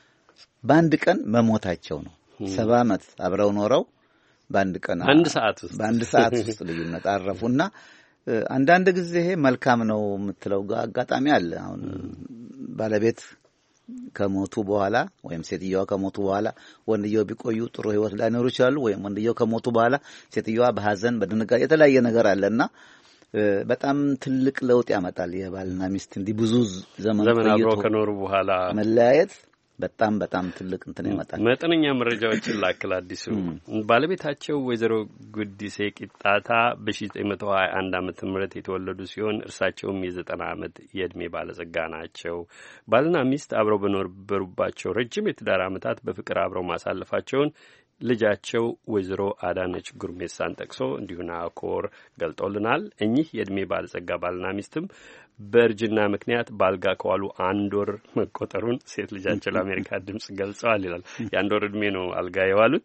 በአንድ ቀን መሞታቸው ነው። ሰባ ዓመት አብረው ኖረው በአንድ ቀን አንድ ሰዓት ውስጥ በአንድ ሰዓት ውስጥ ልዩነት አረፉና አንዳንድ ጊዜ ይሄ መልካም ነው የምትለው አጋጣሚ አለ። አሁን ባለቤት ከሞቱ በኋላ ወይም ሴትየዋ ከሞቱ በኋላ ወንድየው ቢቆዩ ጥሩ ህይወት ላይኖሩ ይችላሉ። ወይም ወንድየው ከሞቱ በኋላ ሴትየዋ በሐዘን በድንጋጤ የተለያየ ነገር አለና በጣም ትልቅ ለውጥ ያመጣል። የባልና ሚስት እንዲህ ብዙ ዘመን አብረው ከኖሩ በኋላ መለያየት በጣም በጣም ትልቅ እንትን ያመጣል። መጠነኛ መረጃዎችን ላክል። አዲሱ ባለቤታቸው ወይዘሮ ጉዲሴ ቂጣታ በ1921 ዓመተ ምህረት የተወለዱ ሲሆን እርሳቸውም የዘጠና ዓመት የዕድሜ ባለጸጋ ናቸው። ባልና ሚስት አብረው በኖሩባቸው ረጅም የትዳር ዓመታት በፍቅር አብረው ማሳለፋቸውን ልጃቸው ወይዘሮ አዳነች ጉርሜሳን ጠቅሶ እንዲሁ ናኮር ገልጦልናል። እኚህ የዕድሜ ባለጸጋ ባልና ሚስትም በእርጅና ምክንያት ባልጋ ከዋሉ አንድ ወር መቆጠሩን ሴት ልጃቸው ለአሜሪካ ድምጽ ገልጸዋል ይላል። የአንድ ወር ዕድሜ ነው አልጋ የዋሉት።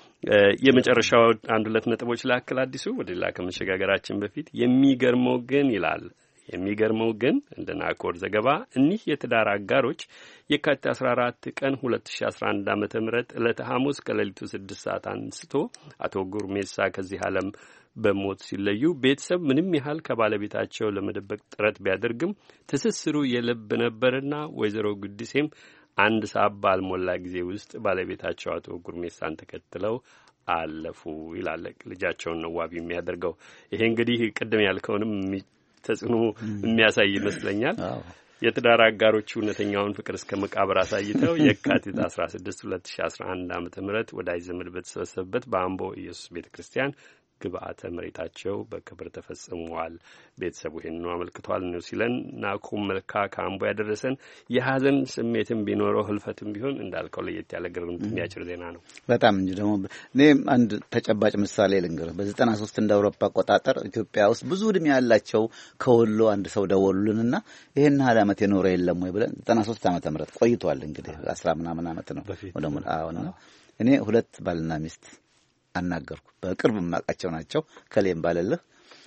የመጨረሻው አንድ ሁለት ነጥቦች ላክል። አዲሱ ወደ ሌላ ከመሸጋገራችን በፊት የሚገርመው ግን ይላል የሚገርመው ግን እንደ ናኮር ዘገባ እኒህ የትዳር አጋሮች የካቲት አስራ አራት ቀን ሁለት ሺህ አስራ አንድ ዓመተ ምህረት ዕለተ ሐሙስ ከሌሊቱ ስድስት ሰዓት አንስቶ አቶ ጉርሜሳ ከዚህ ዓለም በሞት ሲለዩ ቤተሰብ ምንም ያህል ከባለቤታቸው ለመደበቅ ጥረት ቢያደርግም ትስስሩ የልብ ነበርና ወይዘሮ ጉዲሴም አንድ ሰዓት ባልሞላ ጊዜ ውስጥ ባለቤታቸው አቶ ጉርሜሳን ተከትለው አለፉ ይላል ልጃቸውን ነው ዋቢ የሚያደርገው። ይሄ እንግዲህ ቅድም ያልከውንም ተጽዕኖ የሚያሳይ ይመስለኛል። የትዳር አጋሮቹ እውነተኛውን ፍቅር እስከ መቃብር አሳይተው የካቲት አስራ ስድስት ሁለት ሺህ አስራ አንድ ዓመተ ምህረት ወዳጅ ዘመድ በተሰበሰበበት በአምቦ ኢየሱስ ቤተክርስቲያን ግብአተ መሬታቸው በክብር ተፈጽሟል። ቤተሰቡ ይህንኑ አመልክቷል ነው ሲለን ናኮር መልካ ከአምቦ ያደረሰን። የሀዘን ስሜትም ቢኖረው ህልፈትም ቢሆን እንዳልከው ለየት ያለ ግርምት የሚያጭር ዜና ነው። በጣም እንጂ ደግሞ እኔ አንድ ተጨባጭ ምሳሌ ልንገርህ። በዘጠና ሶስት እንደ አውሮፓ አቆጣጠር ኢትዮጵያ ውስጥ ብዙ እድሜ ያላቸው ከወሎ አንድ ሰው ደወሉልንና ይሄን ያህል ዓመት የኖረ የለም ወይ ብለን ዘጠና ሶስት ዓመተ ምህረት ቆይቷል እንግዲህ አስራ ምናምን ዓመት ነው ወደ ምን አሁን እኔ ሁለት ባልና ሚስት አናገርኩ። በቅርብ ማቃቸው ናቸው። ከሌም ባለልህ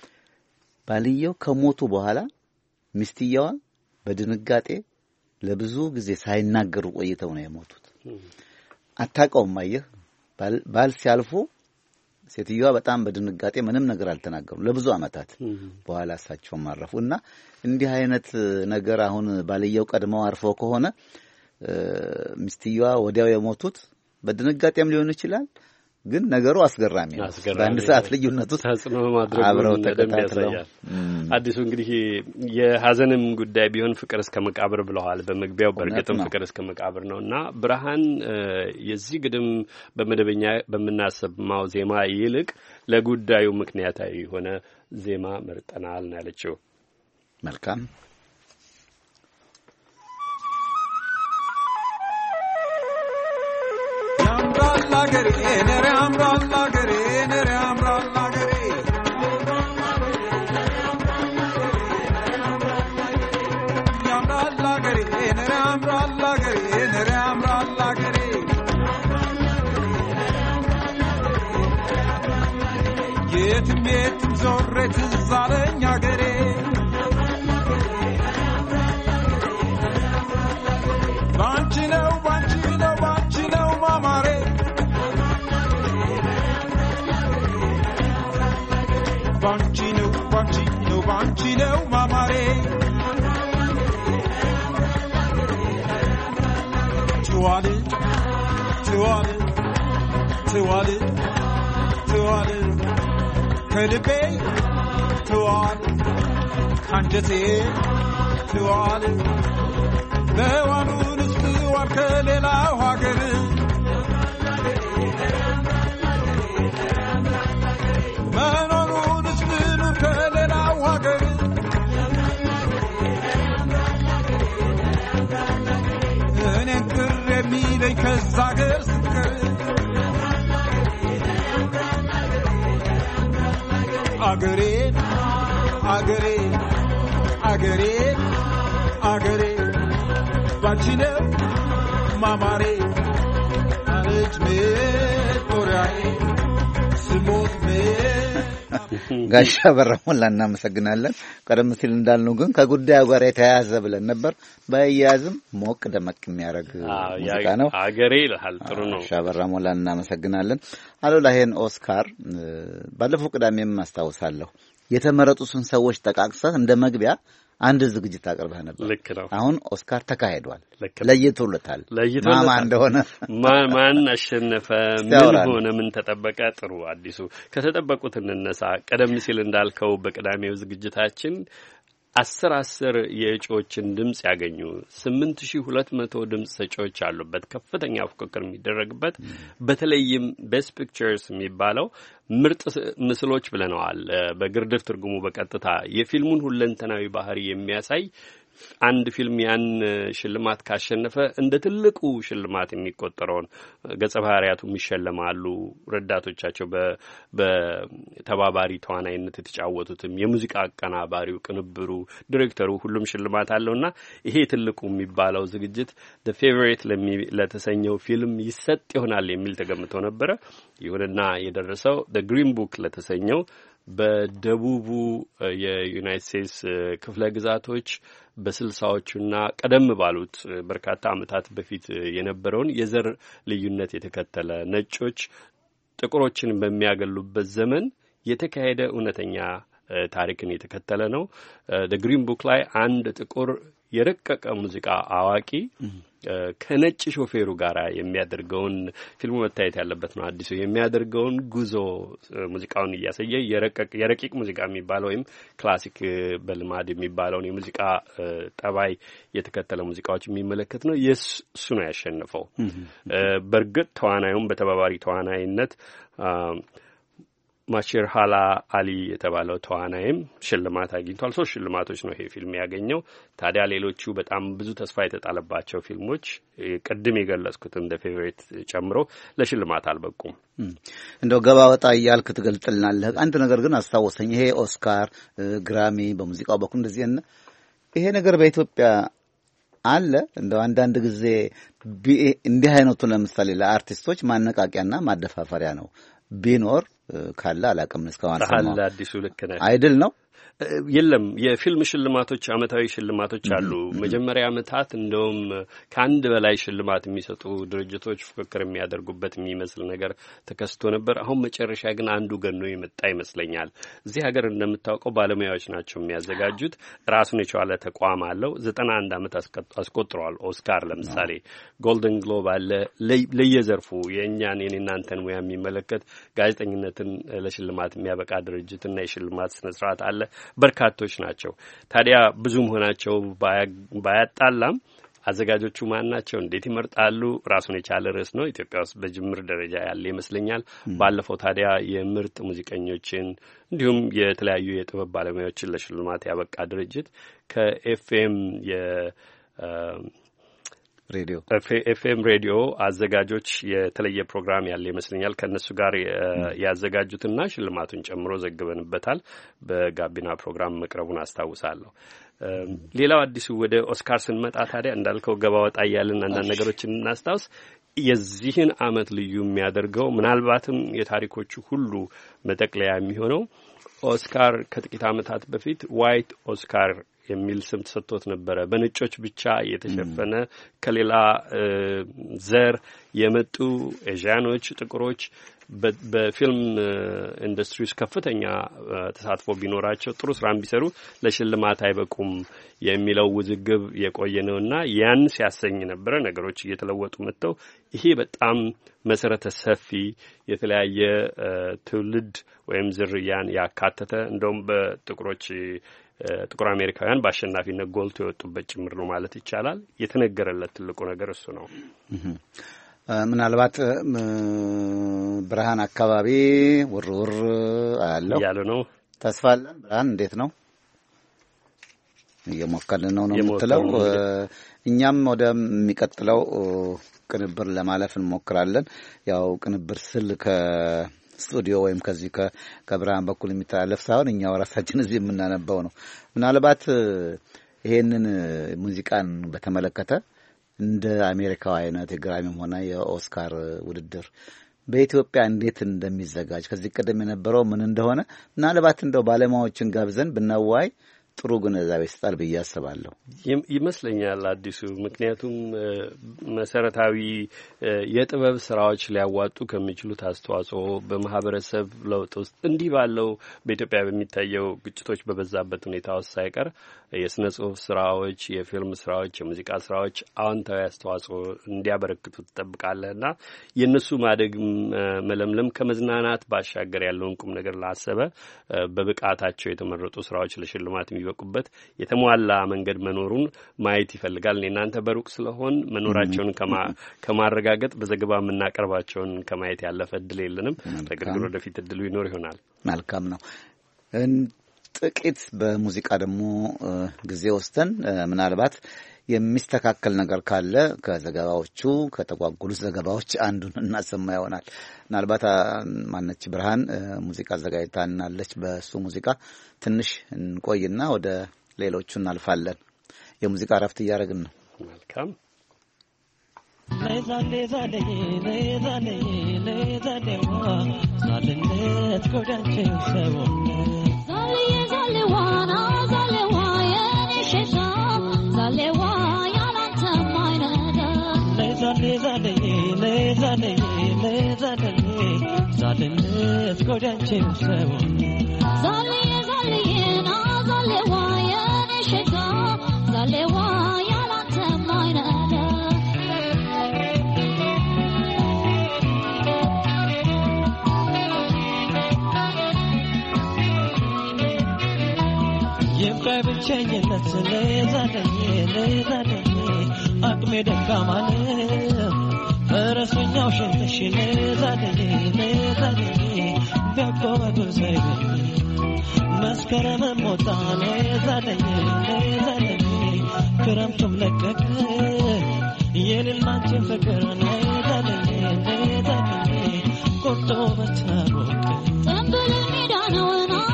ባልየው ከሞቱ በኋላ ሚስትየዋ በድንጋጤ ለብዙ ጊዜ ሳይናገሩ ቆይተው ነው የሞቱት። አታውቀውም። አየህ ባል ሲያልፉ ሴትየዋ በጣም በድንጋጤ ምንም ነገር አልተናገሩም ለብዙ ዓመታት። በኋላ እሳቸው ማረፉና እንዲህ አይነት ነገር አሁን ባልየው ቀድመው አርፈው ከሆነ ሚስትየዋ ወዲያው የሞቱት በድንጋጤም ሊሆን ይችላል ግን ነገሩ አስገራሚ ነው። በአንድ ሰዓት ልዩነት ውስጥ ተጽዕኖ ማድረጉን እንደሚያሳይ አዲሱ እንግዲህ የሐዘንም ጉዳይ ቢሆን ፍቅር እስከ መቃብር ብለዋል በመግቢያው። በእርግጥም ፍቅር እስከ መቃብር ነውና ብርሃን የዚህ ግድም በመደበኛ በመናሰማው ዜማ ይልቅ ለጉዳዩ ምክንያታዊ የሆነ ዜማ መርጠናል ነው ያለችው። መልካም Lagere, nere amra lagere, nere amra lagere. Amra lagere, nere amra lagere, nere amra lagere. Yetim yetim zorret zalenya gere. Banchino, banchino, banchino mamare. Banchino, banchino, banchino, mamare. Tuale, tuale, tuale, tuale. Kelibe, tuale, kanjete, tuale. Lewanun istuar kelela hagere. Manonun istuar kelela hagere. Enen kırremi de kazagır sıkır. Agere, agere, agere, agere. Banchino, mamare, alej me, torai, simos me. ጋሻ በራሞላ እናመሰግናለን። ቀደም ሲል እንዳልነው ግን ከጉዳዩ ጋር የተያያዘ ብለን ነበር። በያያዝም ሞቅ ደመቅ የሚያደርግ ሙዚቃ ነው። አገሬ ይላል። ጥሩ ነው። ጋሻ በራሞላ እናመሰግናለን። አሉላ ይሄን ኦስካር ባለፈው ቅዳሜም አስታውሳለሁ የተመረጡትን ሰዎች ጠቃቅሰህ እንደ መግቢያ አንድ ዝግጅት አቅርበህ ነበር። ልክ ነው። አሁን ኦስካር ተካሂዷል። ለይቶለታል። ማማ እንደሆነ ማን ማን አሸነፈ፣ ምን ሆነ፣ ምን ተጠበቀ? ጥሩ አዲሱ ከተጠበቁት እንነሳ። ቀደም ሲል እንዳልከው በቅዳሜው ዝግጅታችን አስር አስር የእጩዎችን ድምጽ ያገኙ ስምንት ሺህ ሁለት መቶ ድምጽ ሰጪዎች አሉበት። ከፍተኛ ፉክክር የሚደረግበት በተለይም ቤስት ፒክቸርስ የሚባለው ምርጥ ምስሎች ብለነዋል። በግርድፍ ትርጉሙ በቀጥታ የፊልሙን ሁለንተናዊ ባህሪ የሚያሳይ አንድ ፊልም ያን ሽልማት ካሸነፈ እንደ ትልቁ ሽልማት የሚቆጠረውን ገጸ ባህሪያቱም ይሸለማሉ። ረዳቶቻቸው በተባባሪ ተዋናይነት የተጫወቱትም የሙዚቃ አቀናባሪው፣ ቅንብሩ፣ ዲሬክተሩ ሁሉም ሽልማት አለውና ይሄ ትልቁ የሚባለው ዝግጅት the favorite ለተሰኘው ፊልም ይሰጥ ይሆናል የሚል ተገምቶ ነበረ። ይሁንና የደረሰው the green book ለተሰኘው በደቡቡ የዩናይትድ ስቴትስ ክፍለ ግዛቶች በስልሳዎቹና ቀደም ባሉት በርካታ ዓመታት በፊት የነበረውን የዘር ልዩነት የተከተለ ነጮች ጥቁሮችን በሚያገሉበት ዘመን የተካሄደ እውነተኛ ታሪክን የተከተለ ነው። the green book ላይ አንድ ጥቁር የረቀቀ ሙዚቃ አዋቂ ከነጭ ሾፌሩ ጋር የሚያደርገውን ፊልሙ መታየት ያለበት ነው። አዲሱ የሚያደርገውን ጉዞ ሙዚቃውን እያሳየ የረቀቅ የረቂቅ ሙዚቃ የሚባለው ወይም ክላሲክ በልማድ የሚባለውን የሙዚቃ ጠባይ የተከተለ ሙዚቃዎች የሚመለከት ነው። የሱ ነው ያሸነፈው። በርግጥ ተዋናዩም በተባባሪ ተዋናይነት ማሽርሃላ አሊ የተባለው ተዋናይም ሽልማት አግኝቷል። ሶስት ሽልማቶች ነው ይሄ ፊልም ያገኘው። ታዲያ ሌሎቹ በጣም ብዙ ተስፋ የተጣለባቸው ፊልሞች ቅድም የገለጽኩትን እንደ ፌቨሪት ጨምሮ ለሽልማት አልበቁም። እንደው ገባ ወጣ እያልክ ትገልጥልናለህ። አንድ ነገር ግን አስታወሰኝ። ይሄ ኦስካር፣ ግራሚ በሙዚቃው በኩል እንደዚህ እና ይሄ ነገር በኢትዮጵያ አለ። እንደው አንዳንድ ጊዜ እንዲህ አይነቱ ለምሳሌ ለአርቲስቶች ማነቃቂያና ማደፋፈሪያ ነው ቢኖር ካለ አላውቅም። እስካሁን ታላ አዲሱ ልክ ነህ አይደል ነው የለም የፊልም ሽልማቶች አመታዊ ሽልማቶች አሉ። መጀመሪያ አመታት እንደውም ከአንድ በላይ ሽልማት የሚሰጡ ድርጅቶች ፍክክር የሚያደርጉበት የሚመስል ነገር ተከስቶ ነበር። አሁን መጨረሻ ግን አንዱ ገኖ የመጣ ይመስለኛል። እዚህ ሀገር እንደምታውቀው ባለሙያዎች ናቸው የሚያዘጋጁት። ራሱን የቻለ ተቋም አለው። ዘጠና አንድ አመት አስቆጥረዋል። ኦስካር ለምሳሌ ጎልደን ግሎብ አለ። ለየዘርፉ የእኛን የኔናንተን ሙያ የሚመለከት ጋዜጠኝነትን ለሽልማት የሚያበቃ ድርጅትና የሽልማት ስነ ስርዓት አለ። በርካቶች ናቸው። ታዲያ ብዙ መሆናቸው ባያጣላም አዘጋጆቹ ማን ናቸው? እንዴት ይመርጣሉ? ራሱን የቻለ ርዕስ ነው። ኢትዮጵያ ውስጥ በጅምር ደረጃ ያለ ይመስለኛል። ባለፈው ታዲያ የምርጥ ሙዚቀኞችን እንዲሁም የተለያዩ የጥበብ ባለሙያዎችን ለሽልማት ያበቃ ድርጅት ከኤፍኤም የ ሬዲዮ ኤፍኤም ሬዲዮ አዘጋጆች የተለየ ፕሮግራም ያለ ይመስለኛል። ከነሱ ጋር ያዘጋጁትና ሽልማቱን ጨምሮ ዘግበንበታል። በጋቢና ፕሮግራም መቅረቡን አስታውሳለሁ። ሌላው አዲሱ ወደ ኦስካር ስንመጣ ታዲያ እንዳልከው ገባ ወጣ እያልን አንዳንድ ነገሮችን እናስታውስ። የዚህን አመት ልዩ የሚያደርገው ምናልባትም የታሪኮቹ ሁሉ መጠቅለያ የሚሆነው ኦስካር ከጥቂት አመታት በፊት ዋይት ኦስካር የሚል ስም ተሰጥቶት ነበረ። በነጮች ብቻ የተሸፈነ ከሌላ ዘር የመጡ ኤዥያኖች፣ ጥቁሮች በፊልም ኢንዱስትሪ ውስጥ ከፍተኛ ተሳትፎ ቢኖራቸው ጥሩ ስራም ቢሰሩ ለሽልማት አይበቁም የሚለው ውዝግብ የቆየ ነውና ያን ሲያሰኝ ነበረ። ነገሮች እየተለወጡ መጥተው ይሄ በጣም መሰረተ ሰፊ የተለያየ ትውልድ ወይም ዝርያን ያካተተ እንደውም በጥቁሮች ጥቁር አሜሪካውያን በአሸናፊነት ጎልቶ የወጡበት ጭምር ነው ማለት ይቻላል። የተነገረለት ትልቁ ነገር እሱ ነው። ምናልባት ብርሃን አካባቢ ውርውር አያለው ያለ ነው። ተስፋ አለን። ብርሃን እንዴት ነው? እየሞከልን ነው ነው የምትለው? እኛም ወደሚቀጥለው ቅንብር ለማለፍ እንሞክራለን። ያው ቅንብር ስል ከስቱዲዮ ወይም ከዚህ ከብርሃን በኩል የሚተላለፍ ሳይሆን እኛው ራሳችን እዚህ የምናነባው ነው። ምናልባት ይሄንን ሙዚቃን በተመለከተ እንደ አሜሪካው አይነት የግራሚም ሆነ የኦስካር ውድድር በኢትዮጵያ እንዴት እንደሚዘጋጅ ከዚህ ቀደም የነበረው ምን እንደሆነ ምናልባት እንደው ባለሙያዎችን ጋብዘን ብናዋይ ጥሩ ግንዛቤ ይሰጣል ብዬ አስባለሁ ይመስለኛል አዲሱ። ምክንያቱም መሰረታዊ የጥበብ ስራዎች ሊያዋጡ ከሚችሉት አስተዋጽኦ በማህበረሰብ ለውጥ ውስጥ እንዲህ ባለው በኢትዮጵያ በሚታየው ግጭቶች በበዛበት ሁኔታ ውስጥ ሳይቀር የስነ ጽሁፍ ስራዎች፣ የፊልም ስራዎች፣ የሙዚቃ ስራዎች አዎንታዊ አስተዋጽኦ እንዲያበረክቱ ትጠብቃለህና የእነሱ ማደግ መለምለም ከመዝናናት ባሻገር ያለውን ቁም ነገር ላሰበ በብቃታቸው የተመረጡ ስራዎች ለሽልማት የሚበቁበት የተሟላ መንገድ መኖሩን ማየት ይፈልጋል። እናንተ በሩቅ ስለሆን መኖራቸውን ከማረጋገጥ በዘገባ የምናቀርባቸውን ከማየት ያለፈ እድል የለንም። ተግርግር ወደፊት እድሉ ይኖር ይሆናል። መልካም ነው። ጥቂት በሙዚቃ ደግሞ ጊዜ ወስደን ምናልባት የሚስተካከል ነገር ካለ ከዘገባዎቹ ከተጓጉሉት ዘገባዎች አንዱን እናሰማ ይሆናል። ምናልባት ማነች ብርሃን ሙዚቃ አዘጋጅታናለች። በሱ ሙዚቃ ትንሽ እንቆይና ወደ ሌሎቹ እናልፋለን። የሙዚቃ እረፍት እያደረግን ነው። መልካም ዛሌ ዛሌ ዛሌ ዛሌ ዛልነት ጎዳችን ሰው ዛሌ ዛሌ ዋና ዛሌ ዋየኔ ሸታ ዛሌ ዋያላንተ ማይነዳ ዛሌ ዛሌ ዛሌ ዛሌ ዛልነት ጎዳችን ሰው ዛሌ ዛሌ ና ዛሌ ዋየኔ ሸታ ዛሌ ዋያላንተ ማይነዳ ብቸኝነት ለዛለኝ ለዛለኝ አቅሜ ደካማ ነው ፈረሰኛው ሸንተሽ ለዛለኝ ለዛለኝ ቢያቆመጡ ሳይገኝ መስከረም ሞታ ለዛለኝ ለዛለኝ ክረምቱም ለቀቀ የሌላችን ፍቅር ለዛለኝ ለዛለኝ ቆርጦ በታወቀ ጠንበል ሜዳ ነው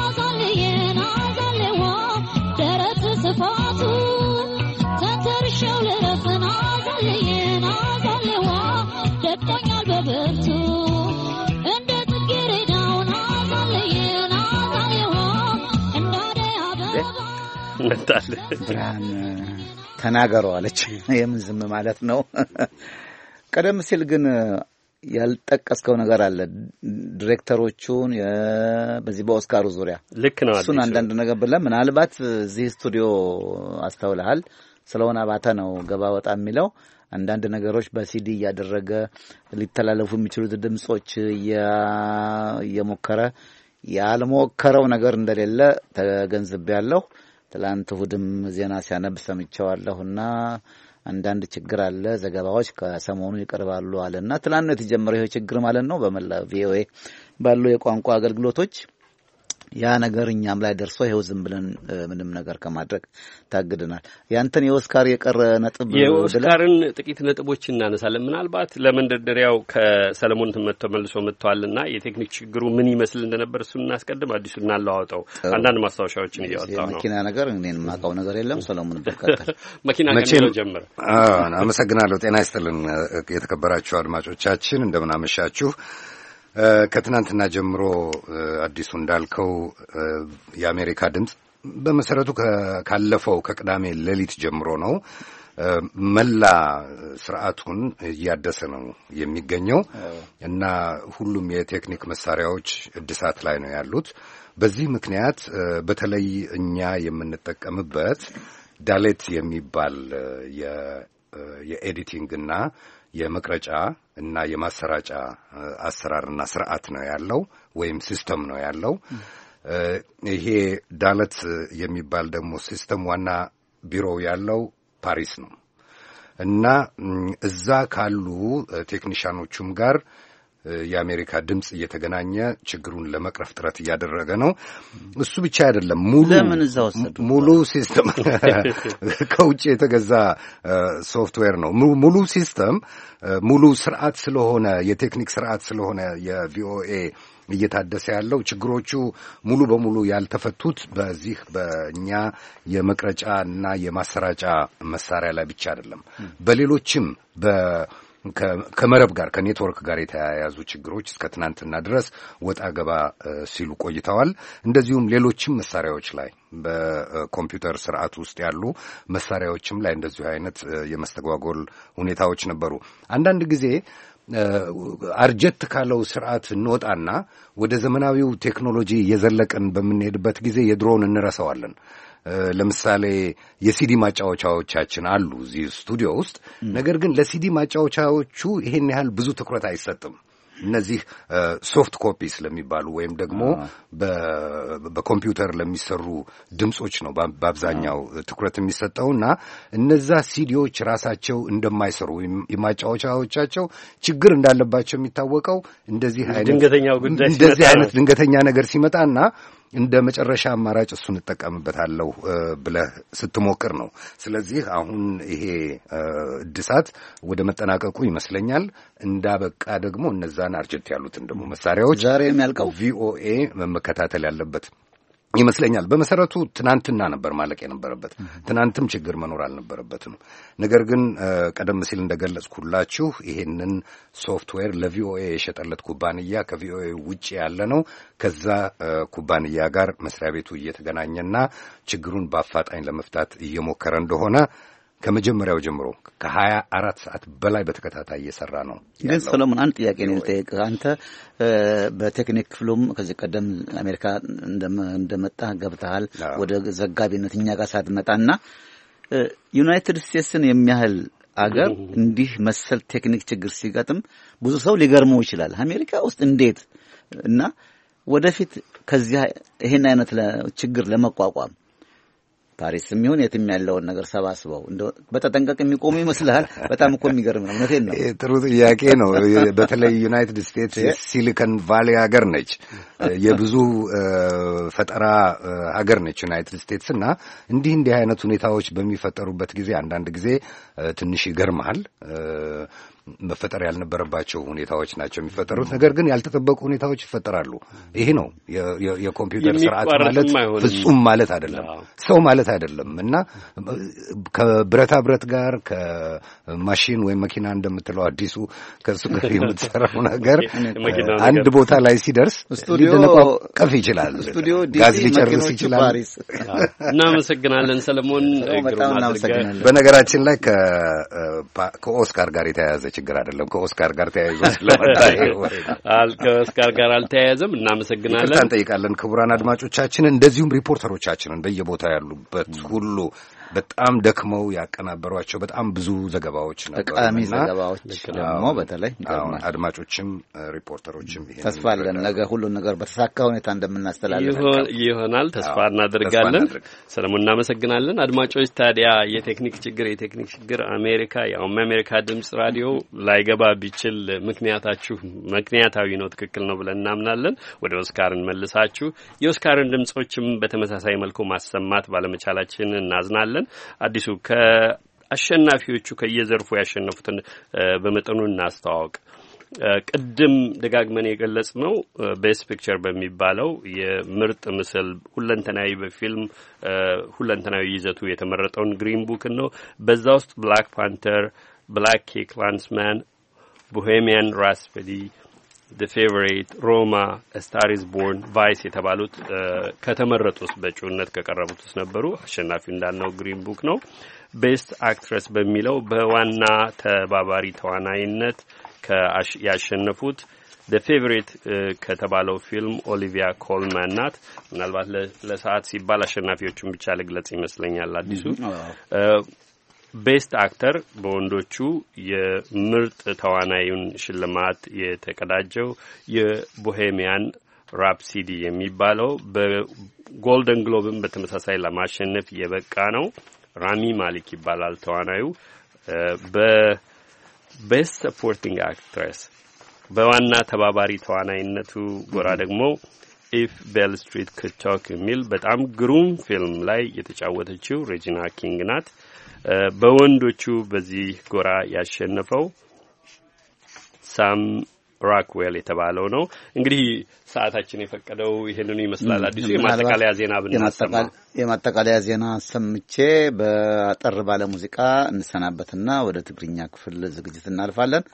ስፋቱ ተንተርሻው ለረፍና ዘለየና ዘለዋ ደቆኛል በብርቱ እንደ ጽጌረዳውና ዘለየና ዘለዋ እንዳደ መጣለ ብርሃን ተናገረው አለች። የምን ዝም ማለት ነው? ቀደም ሲል ግን ያልጠቀስከው ነገር አለ። ዲሬክተሮቹን በዚህ በኦስካሩ ዙሪያ ልክ ነው። እሱን አንዳንድ ነገር ብለህ ምናልባት እዚህ ስቱዲዮ አስተውለሃል። ስለሆነ አባተ ነው ገባ ወጣ የሚለው አንዳንድ ነገሮች በሲዲ እያደረገ ሊተላለፉ የሚችሉት ድምጾች እየሞከረ ያልሞከረው ነገር እንደሌለ ተገንዝቤያለሁ። ትላንት እሑድም ዜና ሲያነብ ሰምቼዋለሁና አንዳንድ ችግር አለ፣ ዘገባዎች ከሰሞኑ ይቀርባሉ አለና ትላንት ነው የተጀመረው ይሄ ችግር ማለት ነው። በመላ ቪኦኤ ባሉ የቋንቋ አገልግሎቶች ያ ነገር እኛም ላይ ደርሶ ይሄው ዝም ብለን ምንም ነገር ከማድረግ ታግደናል። ያንተን የኦስካር የቀረ ነጥብ የኦስካርን ጥቂት ነጥቦች እናነሳለን። ምናልባት ለመንደርደሪያው ከሰለሞን ተመቶ መልሶ መጥቷልና የቴክኒክ ችግሩ ምን ይመስል እንደነበር እሱን እናስቀድም። አዲሱ እናላውጣው አንዳንድ ማስታወሻዎችን እያወጣው ነው። መኪና ነገር እኔን ማውቀው ነገር የለም። ሰለሞን በከተል መኪና ከሚለው ጀምር። አዎ አመሰግናለሁ። ጤና ይስጥልን የተከበራችሁ አድማጮቻችን እንደምን አመሻችሁ። ከትናንትና ጀምሮ አዲሱ እንዳልከው የአሜሪካ ድምጽ በመሰረቱ ካለፈው ከቅዳሜ ሌሊት ጀምሮ ነው መላ ስርዓቱን እያደሰ ነው የሚገኘው እና ሁሉም የቴክኒክ መሳሪያዎች እድሳት ላይ ነው ያሉት። በዚህ ምክንያት በተለይ እኛ የምንጠቀምበት ዳሌት የሚባል የኤዲቲንግና የመቅረጫ እና የማሰራጫ አሰራርና ስርዓት ነው ያለው ወይም ሲስተም ነው ያለው። ይሄ ዳለት የሚባል ደግሞ ሲስተም ዋና ቢሮው ያለው ፓሪስ ነው እና እዛ ካሉ ቴክኒሻኖቹም ጋር የአሜሪካ ድምጽ እየተገናኘ ችግሩን ለመቅረፍ ጥረት እያደረገ ነው። እሱ ብቻ አይደለም፣ ሙሉ ሙሉ ሲስተም ከውጭ የተገዛ ሶፍትዌር ነው። ሙሉ ሲስተም ሙሉ ስርዓት ስለሆነ የቴክኒክ ስርዓት ስለሆነ የቪኦኤ እየታደሰ ያለው ችግሮቹ ሙሉ በሙሉ ያልተፈቱት በዚህ በእኛ የመቅረጫ እና የማሰራጫ መሳሪያ ላይ ብቻ አይደለም፣ በሌሎችም በ ከመረብ ጋር ከኔትወርክ ጋር የተያያዙ ችግሮች እስከ ትናንትና ድረስ ወጣ ገባ ሲሉ ቆይተዋል። እንደዚሁም ሌሎችም መሳሪያዎች ላይ በኮምፒውተር ስርዓት ውስጥ ያሉ መሳሪያዎችም ላይ እንደዚሁ አይነት የመስተጓጎል ሁኔታዎች ነበሩ። አንዳንድ ጊዜ አርጀት ካለው ስርዓት እንወጣና ወደ ዘመናዊው ቴክኖሎጂ እየዘለቅን በምንሄድበት ጊዜ የድሮውን እንረሳዋለን። ለምሳሌ የሲዲ ማጫወቻዎቻችን አሉ እዚህ ስቱዲዮ ውስጥ። ነገር ግን ለሲዲ ማጫወቻዎቹ ይሄን ያህል ብዙ ትኩረት አይሰጥም። እነዚህ ሶፍት ኮፒ ስለሚባሉ ወይም ደግሞ በኮምፒውተር ለሚሰሩ ድምጾች ነው በአብዛኛው ትኩረት የሚሰጠውና እነዛ ሲዲዎች ራሳቸው እንደማይሰሩ የማጫወቻዎቻቸው ችግር እንዳለባቸው የሚታወቀው እንደዚህ አይነት ድንገተኛው ጉዳይ እንደዚህ አይነት ድንገተኛ ነገር ሲመጣና እንደ መጨረሻ አማራጭ እሱን እጠቀምበታለሁ ብለህ ስትሞክር ነው። ስለዚህ አሁን ይሄ እድሳት ወደ መጠናቀቁ ይመስለኛል። እንዳበቃ ደግሞ እነዛን አርጀት ያሉትን ደግሞ መሳሪያዎች ዛሬ የሚያልቀው ቪኦኤ መከታተል ያለበት ይመስለኛል። በመሰረቱ ትናንትና ነበር ማለቅ የነበረበት። ትናንትም ችግር መኖር አልነበረበትም። ነገር ግን ቀደም ሲል እንደገለጽኩላችሁ ይሄንን ሶፍትዌር ለቪኦኤ የሸጠለት ኩባንያ ከቪኦኤ ውጪ ያለ ነው። ከዛ ኩባንያ ጋር መስሪያ ቤቱ እየተገናኘና ችግሩን በአፋጣኝ ለመፍታት እየሞከረ እንደሆነ ከመጀመሪያው ጀምሮ ከሀያ አራት ሰዓት በላይ በተከታታይ እየሰራ ነው። ግን ሰለሞን አንድ ጥያቄ ነው የምጠይቅህ። አንተ በቴክኒክ ክፍሉም ከዚህ ቀደም አሜሪካ እንደመጣ ገብተሃል ወደ ዘጋቢነት እኛ ጋር ሳትመጣና ዩናይትድ ስቴትስን የሚያህል አገር እንዲህ መሰል ቴክኒክ ችግር ሲገጥም ብዙ ሰው ሊገርመው ይችላል። አሜሪካ ውስጥ እንዴት እና ወደፊት ከዚህ ይሄን አይነት ችግር ለመቋቋም ፓሪስም ይሁን የትም ያለውን ነገር ሰባስበው እንደው በተጠንቀቅ የሚቆሙ ይመስልሃል? በጣም እኮ የሚገርም ነው። እውነቴን ነው። ጥሩ ጥያቄ ነው። በተለይ ዩናይትድ ስቴትስ ሲሊኮን ቫሊ ሀገር ነች፣ የብዙ ፈጠራ ሀገር ነች ዩናይትድ ስቴትስ እና እንዲህ እንዲህ አይነት ሁኔታዎች በሚፈጠሩበት ጊዜ አንዳንድ ጊዜ ትንሽ ይገርማል። መፈጠር ያልነበረባቸው ሁኔታዎች ናቸው የሚፈጠሩት። ነገር ግን ያልተጠበቁ ሁኔታዎች ይፈጠራሉ። ይሄ ነው የኮምፒውተር ስርዓት ማለት ፍጹም ማለት አይደለም፣ ሰው ማለት አይደለም እና ከብረታ ብረት ጋር ከማሽን ወይም መኪና እንደምትለው አዲሱ ከሱ ጋር የምትሰራው ነገር አንድ ቦታ ላይ ሲደርስ ሊደነቃቀፍ ይችላል፣ ጋዝ ሊጨርስ ይችላል። እናመሰግናለን ሰለሞን። በነገራችን ላይ ከኦስካር ጋር የተያያዘ ችግር አይደለም። ከኦስካር ጋር ተያይዞ ስለመጣው አል ከኦስካር ጋር አልተያያዘም። እናመሰግናለን። ይቅርታ እንጠይቃለን ክቡራን አድማጮቻችን፣ እንደዚሁም ሪፖርተሮቻችንን በየቦታው ያሉበት ሁሉ በጣም ደክመው ያቀናበሯቸው በጣም ብዙ ዘገባዎች ነበሩ። ጠቃሚ ዘገባዎች ደግሞ በተለይ አድማጮችም ሪፖርተሮችም ይሄን ተስፋ አለን ነገ ሁሉን ነገር በተሳካ ሁኔታ እንደምናስተላልፍ ይሆናል ተስፋ እናደርጋለን። ሰለሞን እናመሰግናለን። አድማጮች ታዲያ የቴክኒክ ችግር የቴክኒክ ችግር አሜሪካ ያው አሜሪካ ድምጽ ራዲዮ ላይገባ ቢችል ምክንያታችሁ ምክንያታዊ ነው፣ ትክክል ነው ብለን እናምናለን። ወደ ኦስካርን መልሳችሁ የኦስካርን ድምጾችም በተመሳሳይ መልኩ ማሰማት ባለመቻላችን እናዝናለን። አዲሱ ከአሸናፊዎቹ ከየዘርፉ ያሸነፉትን በመጠኑ እናስተዋወቅ። ቅድም ደጋግመን የገለጽነው ቤስት ፒክቸር በሚባለው የምርጥ ምስል ሁለንተናዊ በፊልም ሁለንተናዊ ይዘቱ የተመረጠውን ግሪን ቡክ ነው። በዛ ውስጥ ብላክ ፓንተር፣ ብላክ ክላንስማን፣ ቦሄሚያን ራፕሶዲ፣ The Favorite፣ ሮማ፣ ስታር ኢዝ ቦርን፣ ቫይስ የተባሉት ከተመረጡት በእጩነት ከቀረቡት ውስጥ ነበሩ። አሸናፊው እንዳልነው ግሪን ቡክ ነው። ቤስት አክትረስ በሚለው በዋና ተባባሪ ተዋናይነት ያሸነፉት The Favorite ከተባለው ፊልም ኦሊቪያ ኮልማን ናት። ምናልባት ለሰዓት ሲባል አሸናፊዎቹን ብቻ ልግለጽ ይመስለኛል አዲሱ። ቤስት አክተር በወንዶቹ የምርጥ ተዋናዩን ሽልማት የተቀዳጀው የቦሄሚያን ራፕሶዲ የሚባለው በጎልደን ግሎብን በተመሳሳይ ለማሸነፍ የበቃ ነው። ራሚ ማሊክ ይባላል ተዋናዩ። በቤስት ሰፖርቲንግ አክትረስ በዋና ተባባሪ ተዋናይነቱ ጎራ ደግሞ ኢፍ ቤል ስትሪት ኩድ ቶክ የሚል በጣም ግሩም ፊልም ላይ የተጫወተችው ሬጂና ኪንግ ናት። በወንዶቹ በዚህ ጎራ ያሸነፈው ሳም ራክዌል የተባለው ነው። እንግዲህ ሰዓታችን የፈቀደው ይሄንኑ ይመስላል። አዲሱ የማጠቃለያ ዜና ብናሰማ የማጠቃለያ ዜና ሰምቼ በአጠር ባለ ሙዚቃ እንሰናበትና ወደ ትግርኛ ክፍል ዝግጅት እናልፋለን።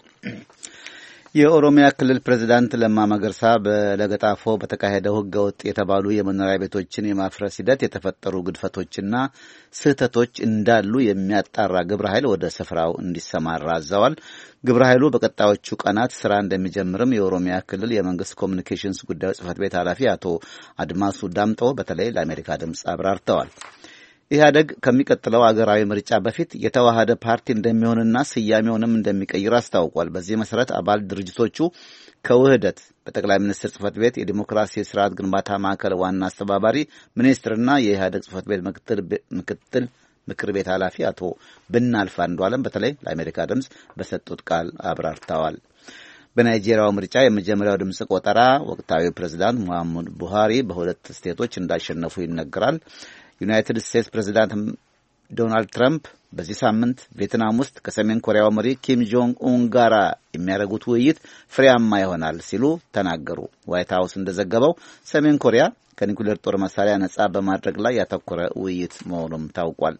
የኦሮሚያ ክልል ፕሬዝዳንት ለማ መገርሳ በለገጣፎ በተካሄደው ህገወጥ የተባሉ የመኖሪያ ቤቶችን የማፍረስ ሂደት የተፈጠሩ ግድፈቶችና ስህተቶች እንዳሉ የሚያጣራ ግብረ ኃይል ወደ ስፍራው እንዲሰማራ አዘዋል። ግብረ ኃይሉ በቀጣዮቹ ቀናት ስራ እንደሚጀምርም የኦሮሚያ ክልል የመንግስት ኮሚኒኬሽንስ ጉዳዮች ጽህፈት ቤት ኃላፊ አቶ አድማሱ ዳምጦ በተለይ ለአሜሪካ ድምፅ አብራርተዋል። ኢህአደግ ከሚቀጥለው አገራዊ ምርጫ በፊት የተዋሃደ ፓርቲ እንደሚሆንና ስያሜውንም እንደሚቀይር አስታውቋል። በዚህ መሰረት አባል ድርጅቶቹ ከውህደት በጠቅላይ ሚኒስትር ጽህፈት ቤት የዲሞክራሲ ስርዓት ግንባታ ማዕከል ዋና አስተባባሪ ሚኒስትርና የኢህአደግ ጽህፈት ቤት ምክትል ምክር ቤት ኃላፊ አቶ ብናልፍ አንዱዓለም በተለይ ለአሜሪካ ድምፅ በሰጡት ቃል አብራርተዋል። በናይጄሪያው ምርጫ የመጀመሪያው ድምፅ ቆጠራ ወቅታዊ ፕሬዝዳንት ሙሐመድ ቡሃሪ በሁለት ስቴቶች እንዳሸነፉ ይነገራል። ዩናይትድ ስቴትስ ፕሬዝዳንት ዶናልድ ትራምፕ በዚህ ሳምንት ቪየትናም ውስጥ ከሰሜን ኮሪያው መሪ ኪም ጆንግ ኡን ጋር የሚያደርጉት ውይይት ፍሬያማ ይሆናል ሲሉ ተናገሩ። ዋይት ሀውስ እንደዘገበው ሰሜን ኮሪያ ከኒኩሌር ጦር መሳሪያ ነጻ በማድረግ ላይ ያተኮረ ውይይት መሆኑም ታውቋል።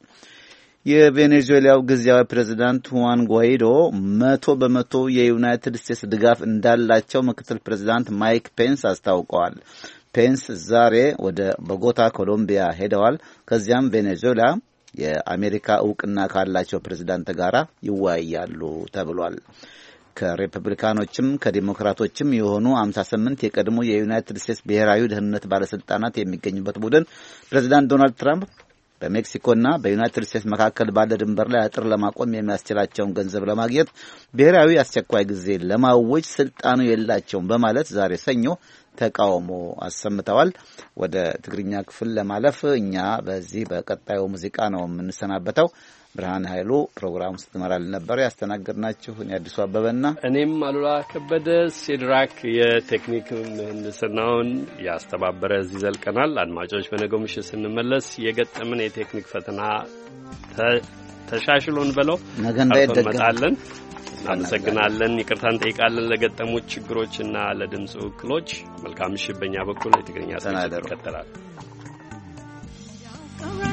የቬኔዙዌላው ጊዜያዊ ፕሬዝዳንት ሁዋን ጓይዶ መቶ በመቶ የዩናይትድ ስቴትስ ድጋፍ እንዳላቸው ምክትል ፕሬዝዳንት ማይክ ፔንስ አስታውቀዋል። ፔንስ ዛሬ ወደ ቦጎታ ኮሎምቢያ ሄደዋል። ከዚያም ቬኔዙዌላ የአሜሪካ እውቅና ካላቸው ፕሬዝዳንት ጋር ይወያያሉ ተብሏል። ከሪፐብሊካኖችም ከዲሞክራቶችም የሆኑ ሃምሳ ስምንት የቀድሞ የዩናይትድ ስቴትስ ብሔራዊ ደህንነት ባለስልጣናት የሚገኙበት ቡድን ፕሬዝዳንት ዶናልድ ትራምፕ በሜክሲኮና በዩናይትድ ስቴትስ መካከል ባለ ድንበር ላይ አጥር ለማቆም የሚያስችላቸውን ገንዘብ ለማግኘት ብሔራዊ አስቸኳይ ጊዜ ለማወጅ ስልጣኑ የላቸውም በማለት ዛሬ ሰኞ ተቃውሞ አሰምተዋል። ወደ ትግርኛ ክፍል ለማለፍ እኛ በዚህ በቀጣዩ ሙዚቃ ነው የምንሰናበተው። ብርሃን ኃይሉ ፕሮግራም ስትመራልን ነበር። ያስተናገድናችሁ እኔ አዲሱ አበበና እኔም አሉላ ከበደ። ሲድራክ የቴክኒክ ምህንድስናውን ያስተባበረ እዚህ ዘልቀናል። አድማጮች በነገው ምሽት ስንመለስ የገጠምን የቴክኒክ ፈተና ተሻሽሎን በለው ነገ እንዳይደገም እናመሰግናለን። ይቅርታ እንጠይቃለን ለገጠሙት ችግሮችና ለድምጽ እክሎች። መልካም ምሽት በእኛ በኩል የትግርኛ ስርጭት ይከተላል።